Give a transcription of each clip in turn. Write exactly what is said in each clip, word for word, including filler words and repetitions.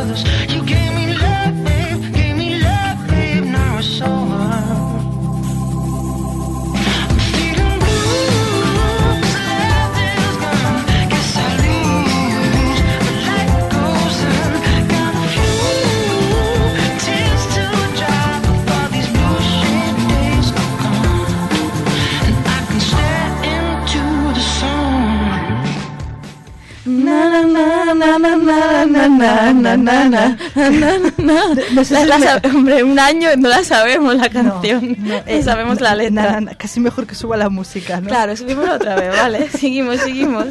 others. You gave me love, babe, gave me love, babe, now it's over. I'm feeling blue, 'cause love is gone. Guess I lose, but life goes on. Got a few tears to dry before these bullshit days are gone. And I can stare into the sun. Na na na na na na na na na na na. No sé si la, la, hombre, un año no la sabemos la canción, no, no, eh, no sabemos no, la letra. Na, na, na, casi mejor que suba la música, ¿no? Claro, subimos otra vez, vale. Seguimos, seguimos.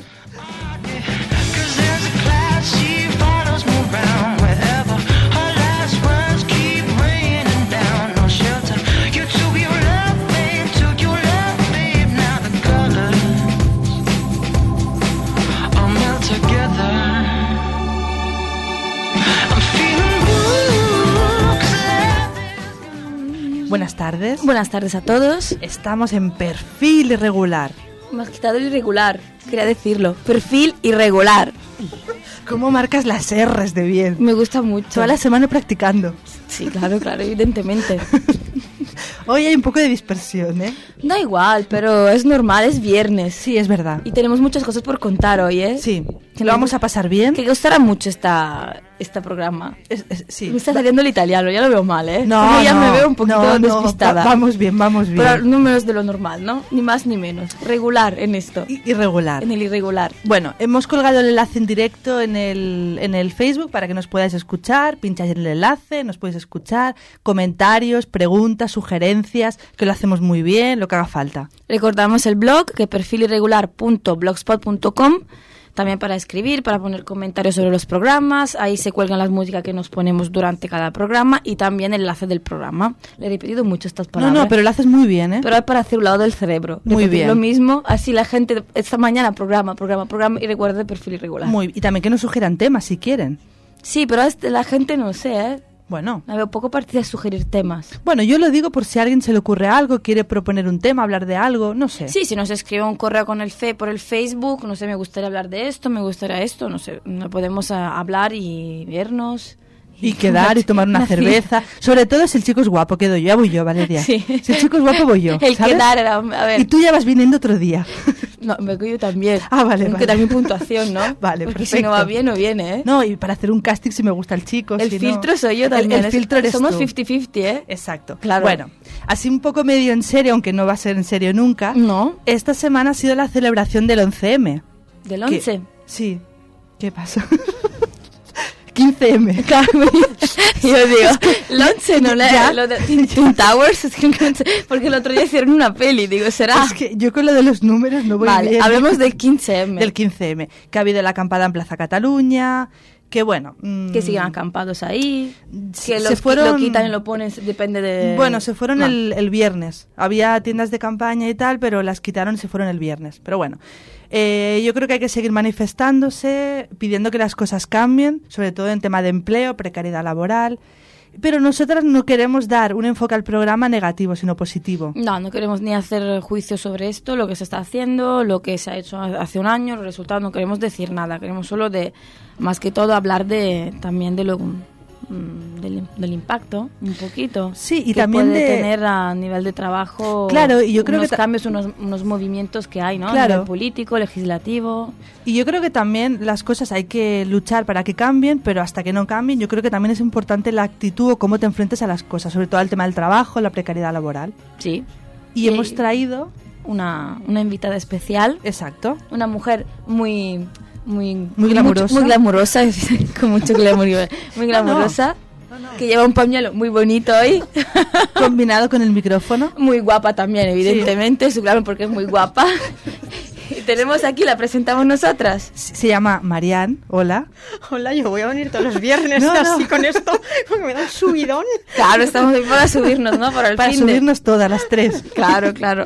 Buenas tardes. Buenas tardes a todos. Estamos en Perfil Irregular. Me has quitado el irregular, quería decirlo. Perfil irregular. ¿Cómo marcas las R's de bien? Me gusta mucho. Toda la semana practicando. Sí, claro, claro, evidentemente. Hoy hay un poco de dispersión, ¿eh? Da igual, pero es normal, es viernes. Sí, es verdad. Y tenemos muchas cosas por contar hoy, ¿eh? Sí, que lo vamos a pasar bien. Que gustará mucho esta, este programa. Es, es, sí. Me está saliendo el italiano, ya lo veo mal, ¿eh? No, ya no, me veo un poquito no, no, despistada. Va, vamos bien, vamos bien. Pero números de lo normal, ¿no? Ni más ni menos. Regular en esto. I- irregular. En el irregular. Bueno, hemos colgado el enlace en directo en el, en el Facebook para que nos podáis escuchar. Pincháis en el enlace, nos podéis escuchar. Comentarios, preguntas, sugerencias, que lo hacemos muy bien, lo que haga falta. Recordamos el blog, que perfilirregular punto blogspot punto com, también para escribir, para poner comentarios sobre los programas. Ahí se cuelgan las músicas que nos ponemos durante cada programa y también el enlace del programa. Le he repetido mucho estas palabras. No, no, pero lo haces muy bien, ¿eh? Pero es para hacer un lado del cerebro. Muy Repetir bien. Lo mismo, así la gente esta mañana programa, programa, programa y recuerde Perfil Irregular. Muy, y también que nos sugieran temas si quieren. Sí, pero este, la gente no sé, ¿eh? Bueno. La veo poco partida de sugerir temas. Bueno, yo lo digo por si a alguien se le ocurre algo, quiere proponer un tema, hablar de algo, no sé. Sí, si nos escribe un correo con el fe por el Facebook, no sé, me gustaría hablar de esto, me gustaría esto, no sé, no podemos a, hablar y vernos. Y quedar y tomar una cerveza. Sobre todo si el chico es guapo, quedo yo, ya voy yo, Valeria. Sí. Si el chico es guapo, voy yo. El ¿sabes? quedar era, a ver. Y tú ya vas viniendo otro día. No, me yo también. Ah, vale, Aunque vale. también puntuación, ¿no? Vale, Porque perfecto. si no va bien, no viene, ¿eh? No, y para hacer un casting si me gusta el chico. El si filtro no... soy yo El- también. El, es- filtro eres Somos tú. cincuenta cincuenta, ¿eh? Exacto. Claro. Bueno, así un poco medio en serio, aunque no va a ser en serio nunca. No. Esta semana ha sido la celebración del once eme. ¿Del ¿Qué? once? Sí. ¿Qué pasa? quince eme. Claro, yo digo, el once no le... ¿Ya? Lo de Twin Towers, es que no sé, porque el otro día hicieron una peli, digo, ¿será? Es que yo con lo de los números no voy Vale, bien. hablemos del quince eme. Del quince eme. Que ha habido la acampada en Plaza Cataluña, que bueno... mmm, Que siguen acampados ahí, se que los, fueron- lo quitan y lo ponen, depende de... Bueno, se fueron No. el, el viernes. Había tiendas de campaña y tal, pero las quitaron y se fueron el viernes. Pero bueno, eh, yo creo que hay que seguir manifestándose, pidiendo que las cosas cambien, sobre todo en tema de empleo, precariedad laboral. Pero nosotras no queremos dar un enfoque al programa negativo, sino positivo. No, no queremos ni hacer juicio sobre esto, lo que se está haciendo, lo que se ha hecho hace un año, los resultados, no queremos decir nada, queremos solo de, más que todo, hablar de también de lo mm, del, del impacto, un poquito. Sí, y que también puede de- tener a nivel de trabajo. Claro, y yo creo unos que ta- cambios, unos, unos movimientos que hay, ¿no? Claro. A nivel político, legislativo. Y yo creo que también las cosas hay que luchar para que cambien, pero hasta que no cambien, yo creo que también es importante la actitud o cómo te enfrentes a las cosas, sobre todo al tema del trabajo, la precariedad laboral. Sí. Y Y- hemos traído... Una, una invitada especial. Exacto. Una mujer muy muy Muy glamurosa. mucho- muy glamurosa con mucho glamour, muy glamurosa, No, no. que lleva un pañuelo muy bonito hoy. Combinado con el micrófono. Muy guapa también, evidentemente, su glamour porque es muy guapa. Y tenemos aquí, la presentamos nosotras. Se llama Marianne. Hola. Hola, yo voy a venir todos los viernes No, no. así con esto, porque me da un subidón. Claro, estamos ahí para subirnos, ¿no? Para el Para fin de- subirnos todas las tres. Claro, claro.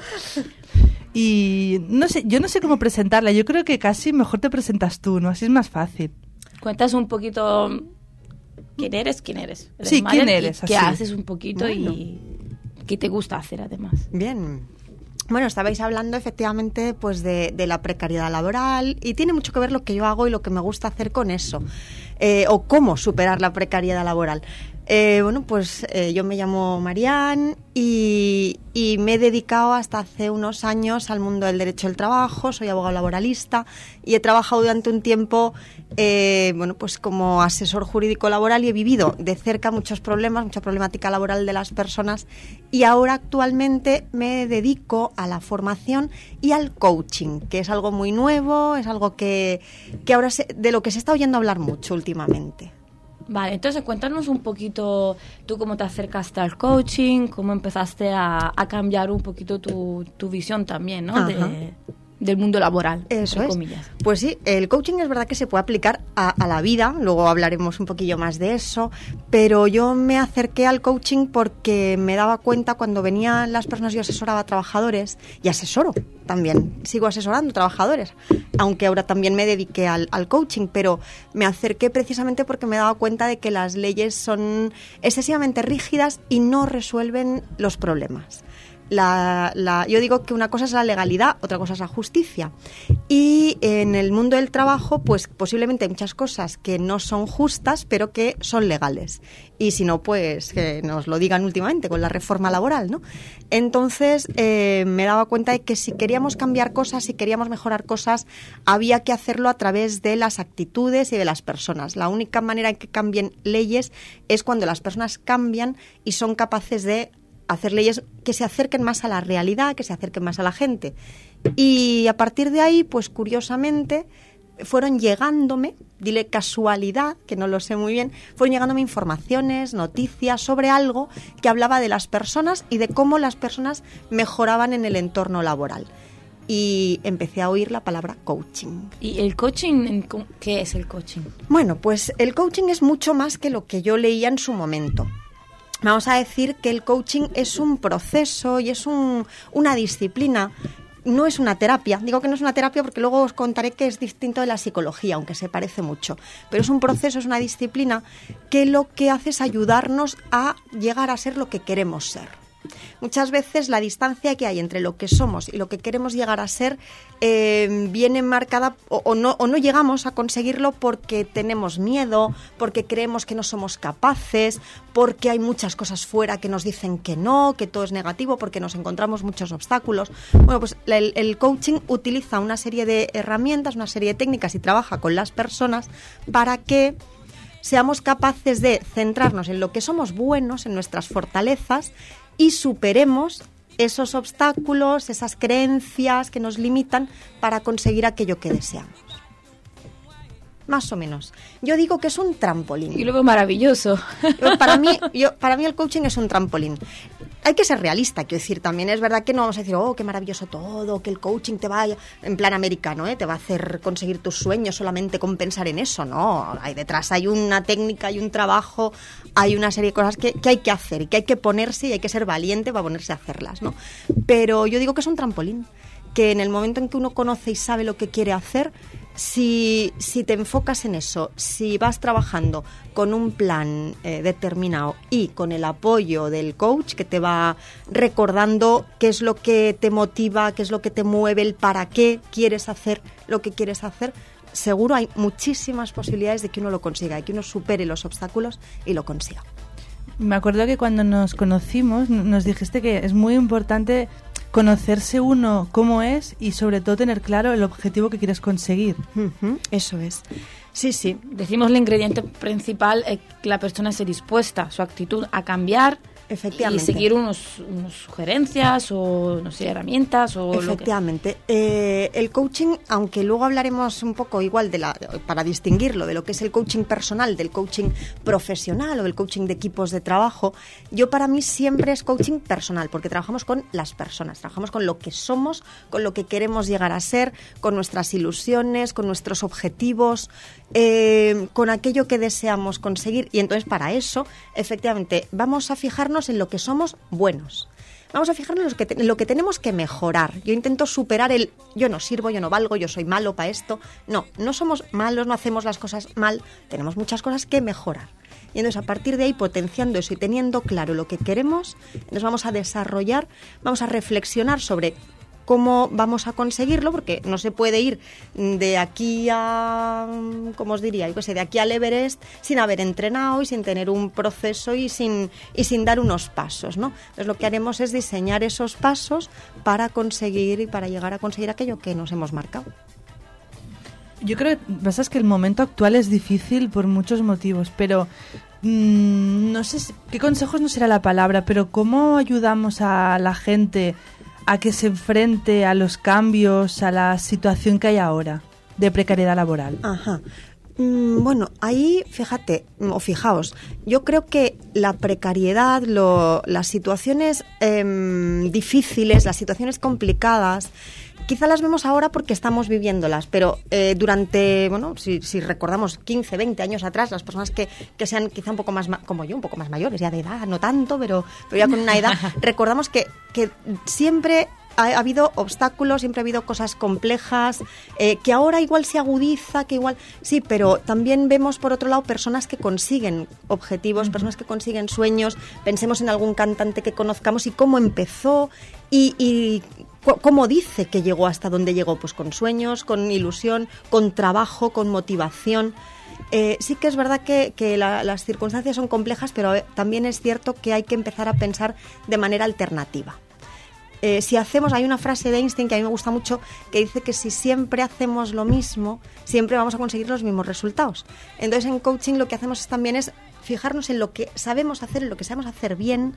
Y no sé, yo no sé cómo presentarla. Yo creo que casi mejor te presentas tú, ¿no? Así es más fácil. Cuentas un poquito quién eres, quién eres. Eres Sí, Marian, quién y eres, qué así. haces un poquito Bueno. y qué te gusta hacer además. Bien. Bueno, estabais hablando efectivamente pues de, de la precariedad laboral y tiene mucho que ver lo que yo hago y lo que me gusta hacer con eso. eh, o cómo superar la precariedad laboral. Eh, bueno, pues eh, yo me llamo Marian y, y me he dedicado hasta hace unos años al mundo del derecho del trabajo. Soy abogado laboralista y he trabajado durante un tiempo eh, bueno, pues como asesor jurídico laboral y he vivido de cerca muchos problemas, mucha problemática laboral de las personas, y ahora actualmente me dedico a la formación y al coaching, que es algo muy nuevo, es algo que, que ahora se, de lo que se está oyendo hablar mucho últimamente. Vale, entonces cuéntanos un poquito tú cómo te acercaste al coaching, cómo empezaste a, a cambiar un poquito tu, tu visión también, ¿no? De, del mundo laboral, Eso entre es. comillas. Pues sí, el coaching es verdad que se puede aplicar a, a la vida, luego hablaremos un poquillo más de eso, pero yo me acerqué al coaching porque me daba cuenta cuando venían las personas, yo asesoraba a trabajadores y asesoro también, sigo asesorando trabajadores, aunque ahora también me dediqué al, al coaching, pero me acerqué precisamente porque me daba cuenta de que las leyes son excesivamente rígidas y no resuelven los problemas. La, la, yo digo que una cosa es la legalidad, otra cosa es la justicia. Y en el mundo del trabajo, pues posiblemente hay muchas cosas que no son justas, pero que son legales. Y si no, pues que nos lo digan últimamente con la reforma laboral, ¿no? Entonces eh, me daba cuenta de que si queríamos cambiar cosas, si queríamos mejorar cosas, había que hacerlo a través de las actitudes y de las personas. La única manera en que cambien leyes es cuando las personas cambian y son capaces de hacer leyes que se acerquen más a la realidad, que se acerquen más a la gente. Y a partir de ahí, pues curiosamente, fueron llegándome, dile casualidad, que no lo sé muy bien, fueron llegándome informaciones, noticias sobre algo que hablaba de las personas y de cómo las personas mejoraban en el entorno laboral. Y empecé a oír la palabra coaching. ¿Y el coaching, qué es el coaching? Bueno, pues el coaching es mucho más que lo que yo leía en su momento. Vamos a decir que el coaching es un proceso y es un, una disciplina, no es una terapia. Digo que no es una terapia porque luego os contaré que es distinto de la psicología, aunque se parece mucho. Pero es un proceso, es una disciplina que lo que hace es ayudarnos a llegar a ser lo que queremos ser. Muchas veces la distancia que hay entre lo que somos y lo que queremos llegar a ser eh, viene marcada o, o, no, o no llegamos a conseguirlo porque tenemos miedo, porque creemos que no somos capaces, porque hay muchas cosas fuera que nos dicen que no, que todo es negativo, porque nos encontramos muchos obstáculos. Bueno, pues el, el coaching utiliza una serie de herramientas, una serie de técnicas y trabaja con las personas para que seamos capaces de centrarnos en lo que somos buenos, en nuestras fortalezas, y superemos esos obstáculos, esas creencias que nos limitan para conseguir aquello que deseamos. Más o menos. Yo digo que es un trampolín. Y lo veo maravilloso. Para mí, yo, para mí el coaching es un trampolín. Hay que ser realista, quiero decir, también es verdad que no vamos a decir, oh, qué maravilloso todo, que el coaching te va, en plan americano, ¿eh? Te va a hacer conseguir tus sueños solamente con pensar en eso, no. Hay detrás, hay una técnica, hay un trabajo, hay una serie de cosas que, que hay que hacer y que hay que ponerse y hay que ser valiente para ponerse a hacerlas, ¿no? Pero yo digo que es un trampolín, que en el momento en que uno conoce y sabe lo que quiere hacer, si, si te enfocas en eso, si vas trabajando con un plan eh, determinado y con el apoyo del coach que te va recordando qué es lo que te motiva, qué es lo que te mueve, el para qué quieres hacer lo que quieres hacer, seguro hay muchísimas posibilidades de que uno lo consiga, de que uno supere los obstáculos y lo consiga. Me acuerdo que cuando nos conocimos nos dijiste que es muy importante conocerse uno cómo es y sobre todo tener claro el objetivo que quieres conseguir. Uh-huh, eso es. Sí, sí. Decimos el ingrediente principal es que la persona esté dispuesta, su actitud a cambiar. Efectivamente. Y seguir unos, unos sugerencias o, no sé, herramientas o Efectivamente. Lo que... eh, el coaching, aunque luego hablaremos un poco igual de la, para distinguirlo de lo que es el coaching personal, del coaching profesional o del coaching de equipos de trabajo, yo para mí siempre es coaching personal, porque trabajamos con las personas, trabajamos con lo que somos, con lo que queremos llegar a ser, con nuestras ilusiones, con nuestros objetivos, eh, con aquello que deseamos conseguir. Y entonces para eso, efectivamente, vamos a fijarnos en lo que somos buenos. Vamos a fijarnos en lo, que te, en lo que tenemos que mejorar. Yo intento superar el yo no sirvo, yo no valgo, yo soy malo para esto. No, no somos malos, no hacemos las cosas mal. Tenemos muchas cosas que mejorar. Y entonces a partir de ahí, potenciando eso y teniendo claro lo que queremos, nos vamos a desarrollar, vamos a reflexionar sobre cómo vamos a conseguirlo, porque no se puede ir de aquí a, ¿cómo os diría? Yo qué sé, de aquí al Everest sin haber entrenado y sin tener un proceso y sin, y sin dar unos pasos, ¿no? Entonces lo que haremos es diseñar esos pasos para conseguir y para llegar a conseguir aquello que nos hemos marcado. Yo creo que pasa es que el momento actual es difícil por muchos motivos, pero mmm, no sé si, qué consejos no será la palabra, pero cómo ayudamos a la gente a que se enfrente a los cambios, a la situación que hay ahora de precariedad laboral. Ajá. Mm, bueno, ahí fíjate, o fijaos, yo creo que la precariedad, lo, las situaciones eh, difíciles, las situaciones complicadas, quizá las vemos ahora porque estamos viviéndolas, pero eh, durante, bueno, si, si recordamos quince, veinte años atrás, las personas que, que sean quizá un poco más, ma- como yo, un poco más mayores, ya de edad, no tanto, pero, pero ya con una edad, recordamos que, que siempre ha, ha habido obstáculos, siempre ha habido cosas complejas, eh, que ahora igual se agudiza, que igual, sí, pero también vemos por otro lado personas que consiguen objetivos, personas que consiguen sueños, pensemos en algún cantante que conozcamos y cómo empezó y... y ¿cómo dice que llegó hasta donde llegó? Pues con sueños, con ilusión, con trabajo, con motivación. Eh, sí que es verdad que, que la, las circunstancias son complejas, pero también es cierto que hay que empezar a pensar de manera alternativa. Eh, si hacemos, hay una frase de Einstein que a mí me gusta mucho, que dice que si siempre hacemos lo mismo, siempre vamos a conseguir los mismos resultados. Entonces en coaching lo que hacemos también es fijarnos en lo que sabemos hacer, en lo que sabemos hacer bien,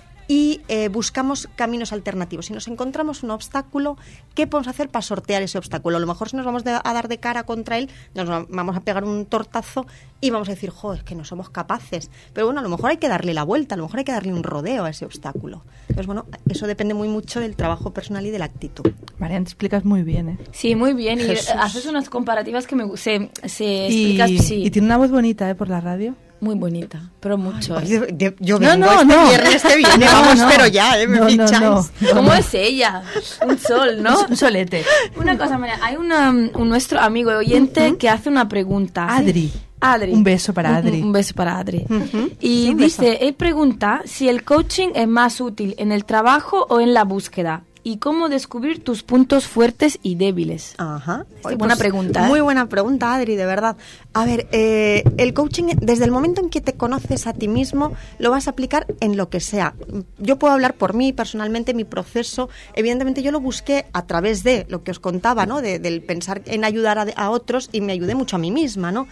y eh, buscamos caminos alternativos. Si nos encontramos un obstáculo, ¿qué podemos hacer para sortear ese obstáculo? A lo mejor si nos vamos de, a dar de cara contra él, nos vamos a pegar un tortazo y vamos a decir, joder, es que no somos capaces. Pero bueno, a lo mejor hay que darle la vuelta, a lo mejor hay que darle un rodeo a ese obstáculo. Entonces, bueno, eso depende muy mucho del trabajo personal y de la actitud. Marian, te explicas muy bien, ¿eh? Sí, muy bien. Y Jesús. haces unas comparativas que me gu- se, se Y, explicas, sí, y tiene una voz bonita, ¿eh? Por la radio. muy bonita, pero mucho. Ay, ¿eh? de- de- yo No, vengo no, este no. viernes que viene, No, vamos, no. pero ya, ¿eh? Me No, no, ficháis. no. ¿Cómo es ella? Un sol, ¿no? Un solete. Una cosa, María, hay una, un nuestro amigo oyente que hace una pregunta. Adri. Adri. Un beso para Adri. Un, un beso para Adri. Ujú. Y Sí, un beso. dice, él pregunta si el coaching es más útil en el trabajo o en la búsqueda. ¿Y cómo descubrir tus puntos fuertes y débiles? Ajá. Es Oye, buena pregunta, ¿eh? Muy buena pregunta, Adri, de verdad. A ver, eh, el coaching, desde el momento en que te conoces a ti mismo, lo vas a aplicar en lo que sea. Yo puedo hablar por mí, personalmente, mi proceso. Evidentemente, yo lo busqué a través de lo que os contaba, ¿no? De, del pensar en ayudar a, a otros y me ayudé mucho a mí misma, ¿no?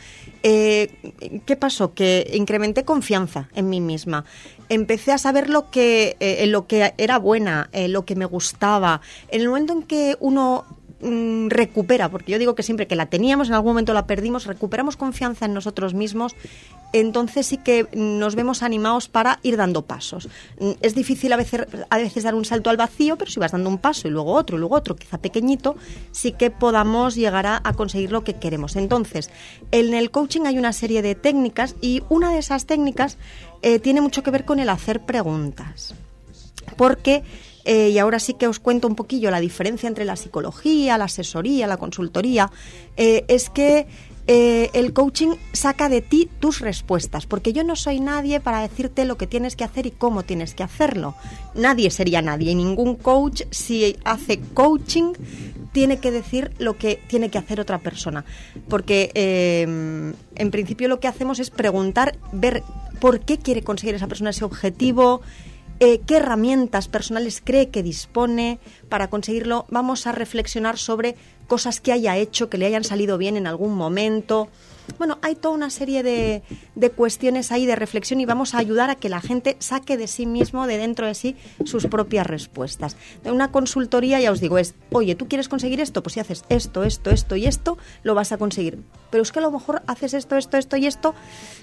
Eh, ¿Qué pasó? Que incrementé confianza en mí misma. Empecé a saber lo que, eh, en lo que era buena, en lo que me gustaba. En el momento en que uno mm, recupera, porque yo digo que siempre que la teníamos, en algún momento la perdimos, recuperamos confianza en nosotros mismos, entonces sí que nos vemos animados para ir dando pasos. Mm, Es difícil a veces, a veces dar un salto al vacío, pero si vas dando un paso y luego otro y luego otro, quizá pequeñito, sí que podamos llegar a, a conseguir lo que queremos. Entonces, en el coaching hay una serie de técnicas y una de esas técnicas eh, tiene mucho que ver con el hacer preguntas. Porque, eh, y ahora sí que os cuento un poquillo la diferencia entre la psicología, la asesoría, la consultoría, eh, es que eh, el coaching saca de ti tus respuestas, porque yo no soy nadie para decirte lo que tienes que hacer y cómo tienes que hacerlo. Nadie sería nadie, y ningún coach, si hace coaching, tiene que decir lo que tiene que hacer otra persona, porque eh, en principio lo que hacemos es preguntar, ver por qué quiere conseguir esa persona ese objetivo, eh, qué herramientas personales cree que dispone para conseguirlo. Vamos a reflexionar sobre cosas que haya hecho, que le hayan salido bien en algún momento. Bueno, hay toda una serie de, de cuestiones ahí de reflexión y vamos a ayudar a que la gente saque de sí mismo, de dentro de sí, sus propias respuestas. De una consultoría, ya os digo, es, oye, ¿tú quieres conseguir esto? Pues si haces esto, esto, esto y esto, lo vas a conseguir. Pero es que a lo mejor haces esto, esto, esto y esto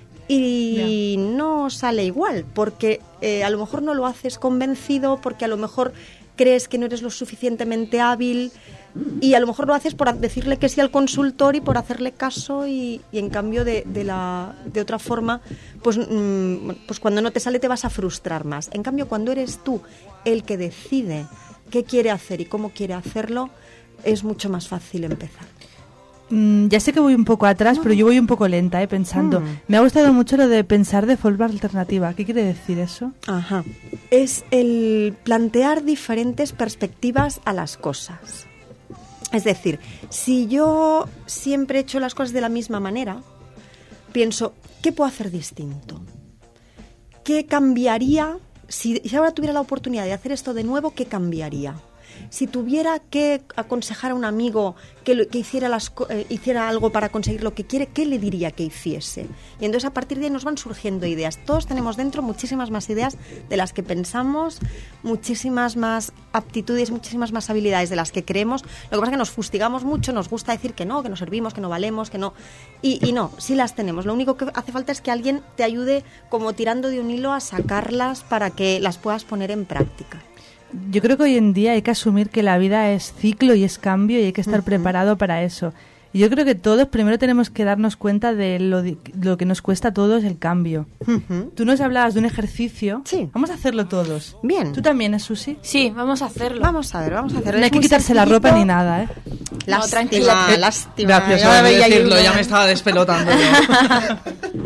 y yeah. no sale igual, porque eh, a lo mejor no lo haces convencido, porque a lo mejor crees que no eres lo suficientemente hábil y a lo mejor lo haces por decirle que sí al consultor y por hacerle caso y, y en cambio de, de, la, de otra forma, pues, mmm, pues cuando no te sale te vas a frustrar más. En cambio, cuando eres tú el que decide qué quiere hacer y cómo quiere hacerlo, es mucho más fácil empezar. Mm, ya sé que voy un poco atrás, pero yo voy un poco lenta, ¿eh? Pensando. Mm. Me ha gustado mucho lo de pensar de forma alternativa. ¿Qué quiere decir eso? Ajá. Es el plantear diferentes perspectivas a las cosas. Es decir, si yo siempre he hecho las cosas de la misma manera, pienso, ¿qué puedo hacer distinto? ¿Qué cambiaría? Si, si ahora tuviera la oportunidad de hacer esto de nuevo, ¿qué cambiaría? Si tuviera que aconsejar a un amigo que, lo, que hiciera, las, eh, hiciera algo para conseguir lo que quiere, ¿qué le diría que hiciese? Y entonces a partir de ahí nos van surgiendo ideas. Todos tenemos dentro muchísimas más ideas de las que pensamos, muchísimas más aptitudes, muchísimas más habilidades de las que creemos. Lo que pasa es que nos fustigamos mucho, nos gusta decir que no, que no servimos, que no valemos, que no... Y, y no, sí las tenemos. Lo único que hace falta es que alguien te ayude como tirando de un hilo a sacarlas para que las puedas poner en práctica. Yo creo que hoy en día hay que asumir que la vida es ciclo y es cambio y hay que estar Ujú. preparado para eso. Y yo creo que todos primero tenemos que darnos cuenta de lo, di- lo que nos cuesta a todos el cambio. Ujú. Tú nos hablabas de un ejercicio. Sí. Vamos a hacerlo todos. Bien. ¿Tú también, ¿eh, Susi? Sí, vamos a hacerlo. Vamos a ver, vamos a hacer. No hay que quitarse la ropa ni nada, ¿eh? No, Lástima, tranquila. lástima. Gracias Ya por me veía yo decirlo, una- ya me estaba despelotando yo.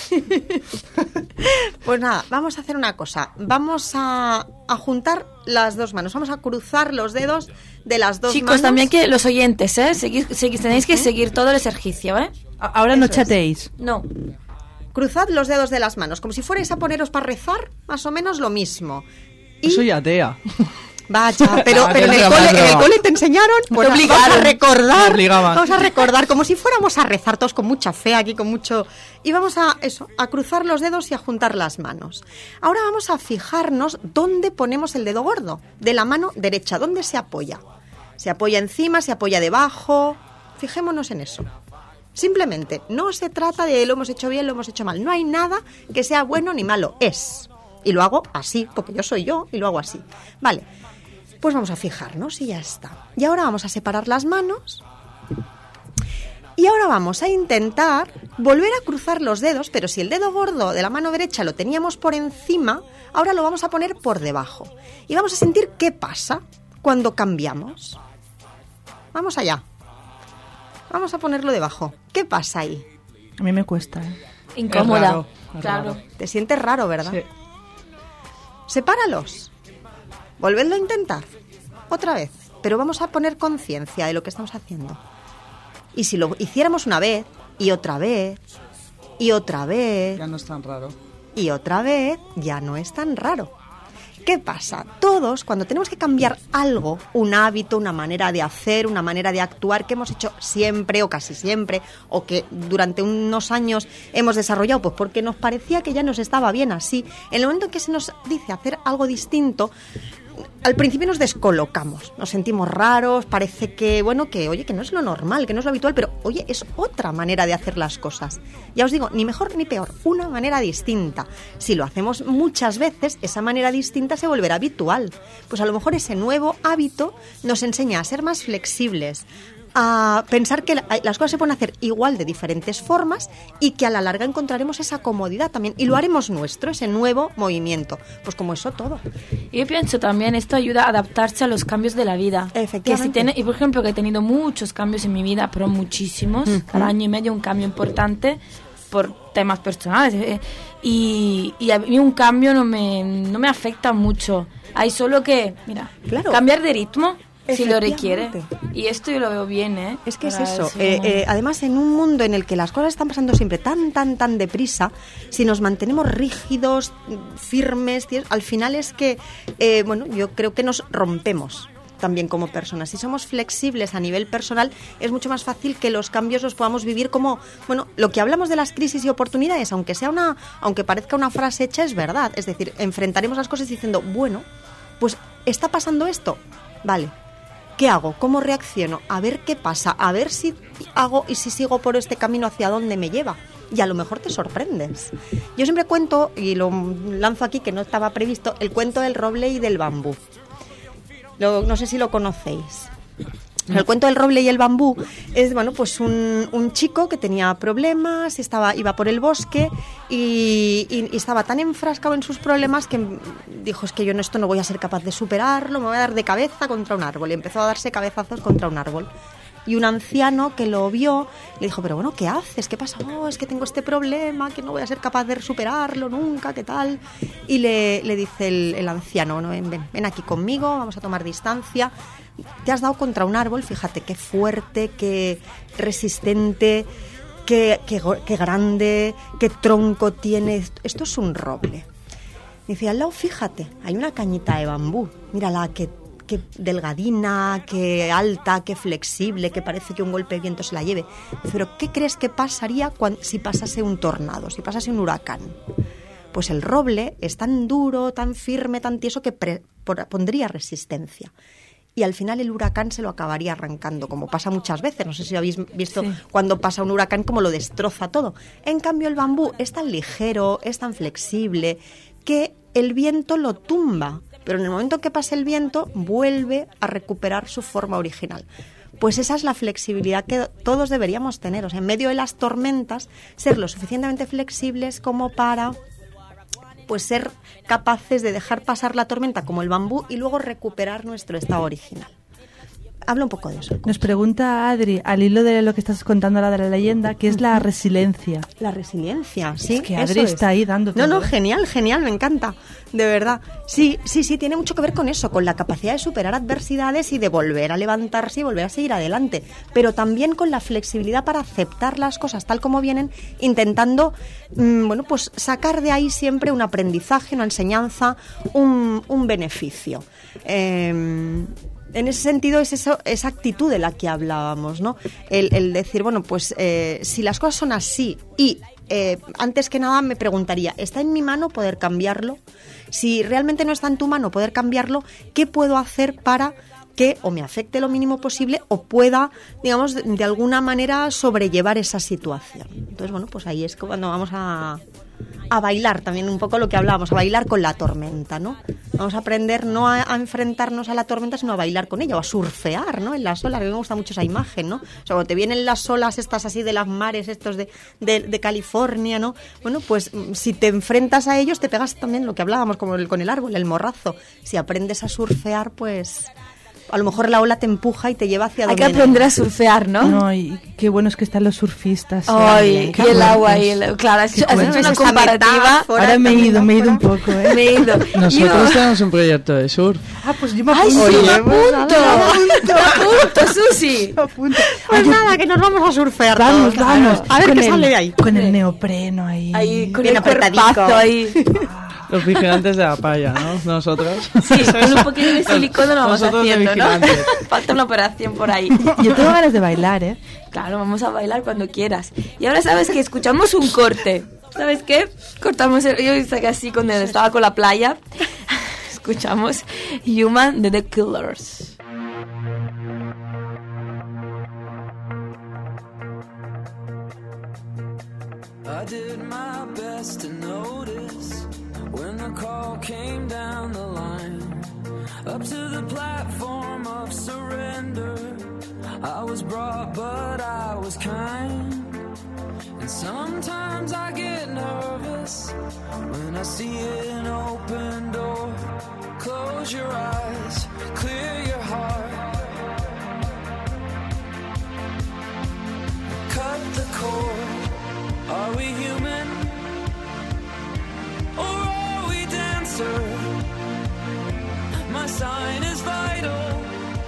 Pues nada, vamos a hacer una cosa. Vamos a, a juntar las dos manos. Vamos a cruzar los dedos de las dos Chicos, manos. también que los oyentes, ¿eh? Seguid- seguid- tenéis que seguir todo el ejercicio, ¿eh? A- Ahora no Eso es. chateéis. No. Cruzad los dedos de las manos, como si fuerais a poneros para rezar, más o menos lo mismo. Y Soy atea. vaya, pero, Ah, pero en, que el es cole, broma, en el broma. cole te enseñaron, pues Te vamos a obligaron. recordar, Te obligaban. vamos a recordar como si fuéramos a rezar todos con mucha fe aquí, con mucho, y vamos a eso, a cruzar los dedos y a juntar las manos. Ahora vamos a fijarnos dónde ponemos el dedo gordo de la mano derecha, dónde se apoya. Se apoya encima, se apoya debajo. Fijémonos en eso. Simplemente, no se trata de lo hemos hecho bien, lo hemos hecho mal. No hay nada que sea bueno ni malo, es. Y lo hago así, porque yo soy yo y lo hago así. Vale, pues vamos a fijarnos y ya está. Y ahora vamos a separar las manos. Y ahora vamos a intentar volver a cruzar los dedos, pero si el dedo gordo de la mano derecha lo teníamos por encima, ahora lo vamos a poner por debajo. Y vamos a sentir qué pasa cuando cambiamos. Vamos allá. Vamos a ponerlo debajo. ¿Qué pasa ahí? A mí me cuesta, ¿eh? Incómoda. raro, es claro. raro. Te sientes raro, ¿verdad? Sí. Sepáralos. Volvedlo a intentar. Otra vez. Pero vamos a poner conciencia de lo que estamos haciendo. Y si lo hiciéramos una vez, y otra vez, y otra vez, Ya no es tan raro. y otra vez, ya no es tan raro. ¿Qué pasa? Todos, cuando tenemos que cambiar algo, un hábito, una manera de hacer, una manera de actuar que hemos hecho siempre o casi siempre, o que durante unos años hemos desarrollado, pues porque nos parecía que ya nos estaba bien así, en el momento en que se nos dice hacer algo distinto, al principio nos descolocamos, nos sentimos raros, parece que, bueno, que oye, que no es lo normal, que no es lo habitual, pero oye, es otra manera de hacer las cosas. Ya os digo, ni mejor ni peor, una manera distinta. Si lo hacemos muchas veces, esa manera distinta se volverá habitual. Pues a lo mejor ese nuevo hábito nos enseña a ser más flexibles, a pensar que la- las cosas se pueden hacer igual de diferentes formas y que a la larga encontraremos esa comodidad también y lo haremos nuestro, ese nuevo movimiento. Pues como eso todo. Yo pienso también esto ayuda a adaptarse a los cambios de la vida. Efectivamente. Que si tiene, y por ejemplo que he tenido muchos cambios en mi vida, pero muchísimos, cada año y medio un cambio importante por temas personales. eh, Y, y a mí un cambio no me, no me afecta mucho. Hay solo que, mira, Claro. cambiar de ritmo si lo requiere. Efectivamente. Y esto yo lo veo bien, ¿eh? Es que es Para eso. el ser Eh, humano. eh, además, en un mundo en el que las cosas están pasando siempre tan, tan, tan deprisa, si nos mantenemos rígidos, firmes, tío, al final es que, eh, bueno, yo creo que nos rompemos también como personas. Si somos flexibles a nivel personal, es mucho más fácil que los cambios los podamos vivir como, bueno, lo que hablamos de las crisis y oportunidades, aunque sea una, aunque parezca una frase hecha, es verdad. Es decir, enfrentaremos las cosas diciendo, bueno, pues está pasando esto, vale. ¿Qué hago? ¿Cómo reacciono? A ver qué pasa, a ver si hago y si sigo por este camino hacia dónde me lleva. Y a lo mejor te sorprendes. Yo siempre cuento, y lo lanzo aquí que no estaba previsto, el cuento del roble y del bambú. Lo- no sé si lo conocéis. El cuento del roble y el bambú es, bueno, pues un, un chico que tenía problemas, estaba, iba por el bosque y, y- y estaba tan enfrascado en sus problemas que dijo, es que yo en esto no voy a ser capaz de superarlo, me voy a dar de cabeza contra un árbol. Y empezó a darse cabezazos contra un árbol. y un anciano que lo vio le dijo, pero bueno, ¿qué haces? ¿Qué pasa? Oh, es que tengo este problema, que no voy a ser capaz de superarlo nunca, ¿qué tal? Y le, le dice el, el anciano, ¿no? ven, ven aquí conmigo, vamos a tomar distancia. Te has dado contra un árbol, fíjate qué fuerte, qué resistente, qué, qué, qué grande, qué tronco tiene. Esto es un roble. Dice, al lado, fíjate, hay una cañita de bambú. Mírala, qué, qué delgadina, qué alta, qué flexible, que parece que un golpe de viento se la lleve. Dice, pero ¿qué crees que pasaría cuando, si pasase un tornado, si pasase un huracán? Pues el roble es tan duro, tan firme, tan tieso que pre, por, pondría resistencia. Y al final el huracán se lo acabaría arrancando, como pasa muchas veces. No sé si habéis visto sí. cuando pasa un huracán cómo lo destroza todo. En cambio el bambú es tan ligero, es tan flexible, que el viento lo tumba. Pero en el momento que pase el viento, vuelve a recuperar su forma original. Pues esa es la flexibilidad que todos deberíamos tener. O sea, en medio de las tormentas, ser lo suficientemente flexibles como para... pues ser capaces de dejar pasar la tormenta como el bambú y luego recuperar nuestro estado original. Habla un poco de eso. Nos pregunta Adri, al hilo de lo que estás contando ahora de la leyenda, ¿qué es la resiliencia? La resiliencia, sí. Es que Adri está ahí dando todo. No, no, genial, genial, me encanta, de verdad. Sí, sí, sí, tiene mucho que ver con eso, con la capacidad de superar adversidades y de volver a levantarse y volver a seguir adelante, pero también con la flexibilidad para aceptar las cosas tal como vienen, intentando, mmm, bueno, pues sacar de ahí siempre un aprendizaje, una enseñanza, un, un beneficio. Eh, En ese sentido es eso, esa actitud de la que hablábamos, ¿no? El, el decir, bueno, pues eh, si las cosas son así y eh, antes que nada me preguntaría, ¿está en mi mano poder cambiarlo? Si realmente no está en tu mano poder cambiarlo, ¿qué puedo hacer para que o me afecte lo mínimo posible o pueda, digamos, de, de alguna manera sobrellevar esa situación? Entonces, bueno, pues ahí es cuando vamos a... a bailar también un poco lo que hablábamos, a bailar con la tormenta, ¿no? Vamos a aprender no a, a enfrentarnos a la tormenta, sino a bailar con ella, o a surfear, ¿no? En las olas, a mí me gusta mucho esa imagen, ¿no? O sea, cuando te vienen las olas estas así de las mares, estos de, de, de California, ¿no? Bueno, pues si te enfrentas a ellos, te pegas también lo que hablábamos como el, con el árbol, el morrazo. Si aprendes a surfear, pues... a lo mejor la ola te empuja y te lleva hacia donde... Hay que aprender a surfear, ¿no? No, y qué buenos que están los surfistas. Ay, y el agua y el... Claro, has, has hecho una comparativa. Ahora me he ido, me he ido un poco, ¿eh? Me he ido. Nosotros yo... tenemos un proyecto de surf. Ah, pues yo me Ay, apunto. sí, Oye, me apunto. Me apunto, Susi. Me apunto. Pues Oye, nada, que nos vamos a surfear. Vamos, todos. vamos. A ver con qué el, sale de ahí. Con el neopreno ahí. Ahí, con bien el cuerpazo apretadico. ahí. Los vigilantes de la playa, ¿no? Nosotros. Sí, con un poquito de silicona lo vamos Nosotros de haciendo, ¿no? vigilantes. Falta una operación por ahí. Yo tengo ganas de bailar, ¿eh? Claro, vamos a bailar cuando quieras. Y ahora sabes que escuchamos un corte. ¿Sabes qué? Cortamos el... Yo hice así cuando estaba con la playa. Escuchamos Human de The Killers. I did my best to notice when the call came down the line, up to the platform of surrender. I was brought, but I was kind. And sometimes I get nervous when I see an open door. Close your eyes, clear your heart. Cut the cord. Are we human? Or are we dancer? My sign is vital.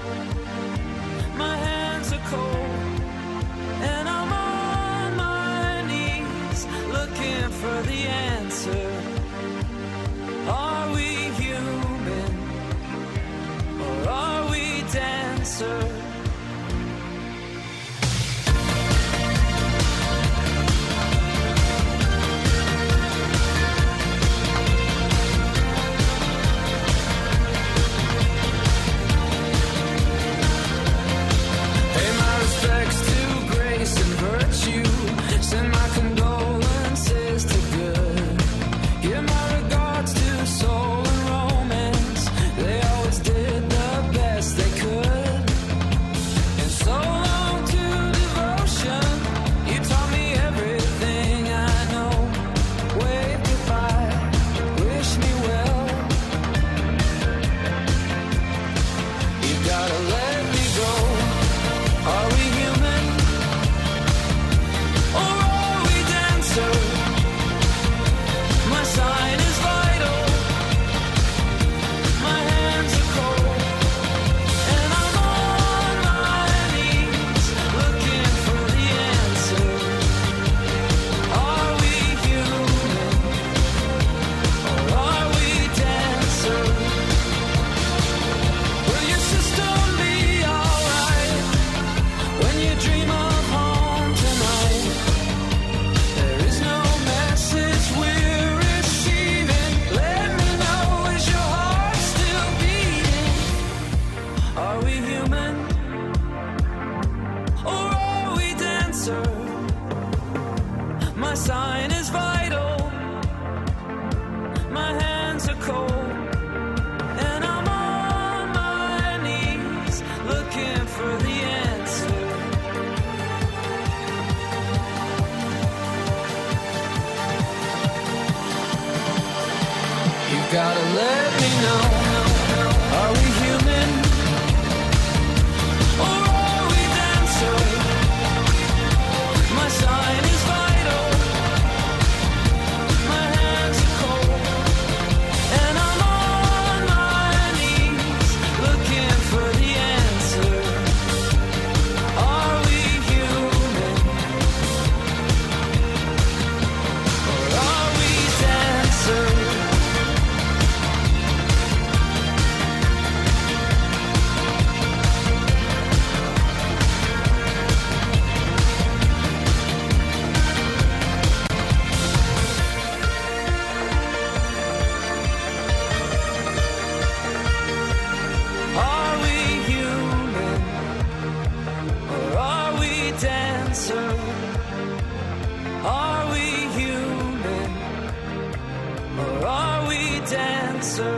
My hands are cold. And I'm on my knees looking for the answer. Are we human? Or are we dancer? Send my condolences to good. Give my regards to soul and romance. They always did the best they could. gotta let me know. Are we human? Or are we dancer? My sign is vital. My hands are cold. And I'm on my knees looking for the answer. Are we human? Or are we dancer? Are we human? Or are we dancer? Are we human? Or are we dancer?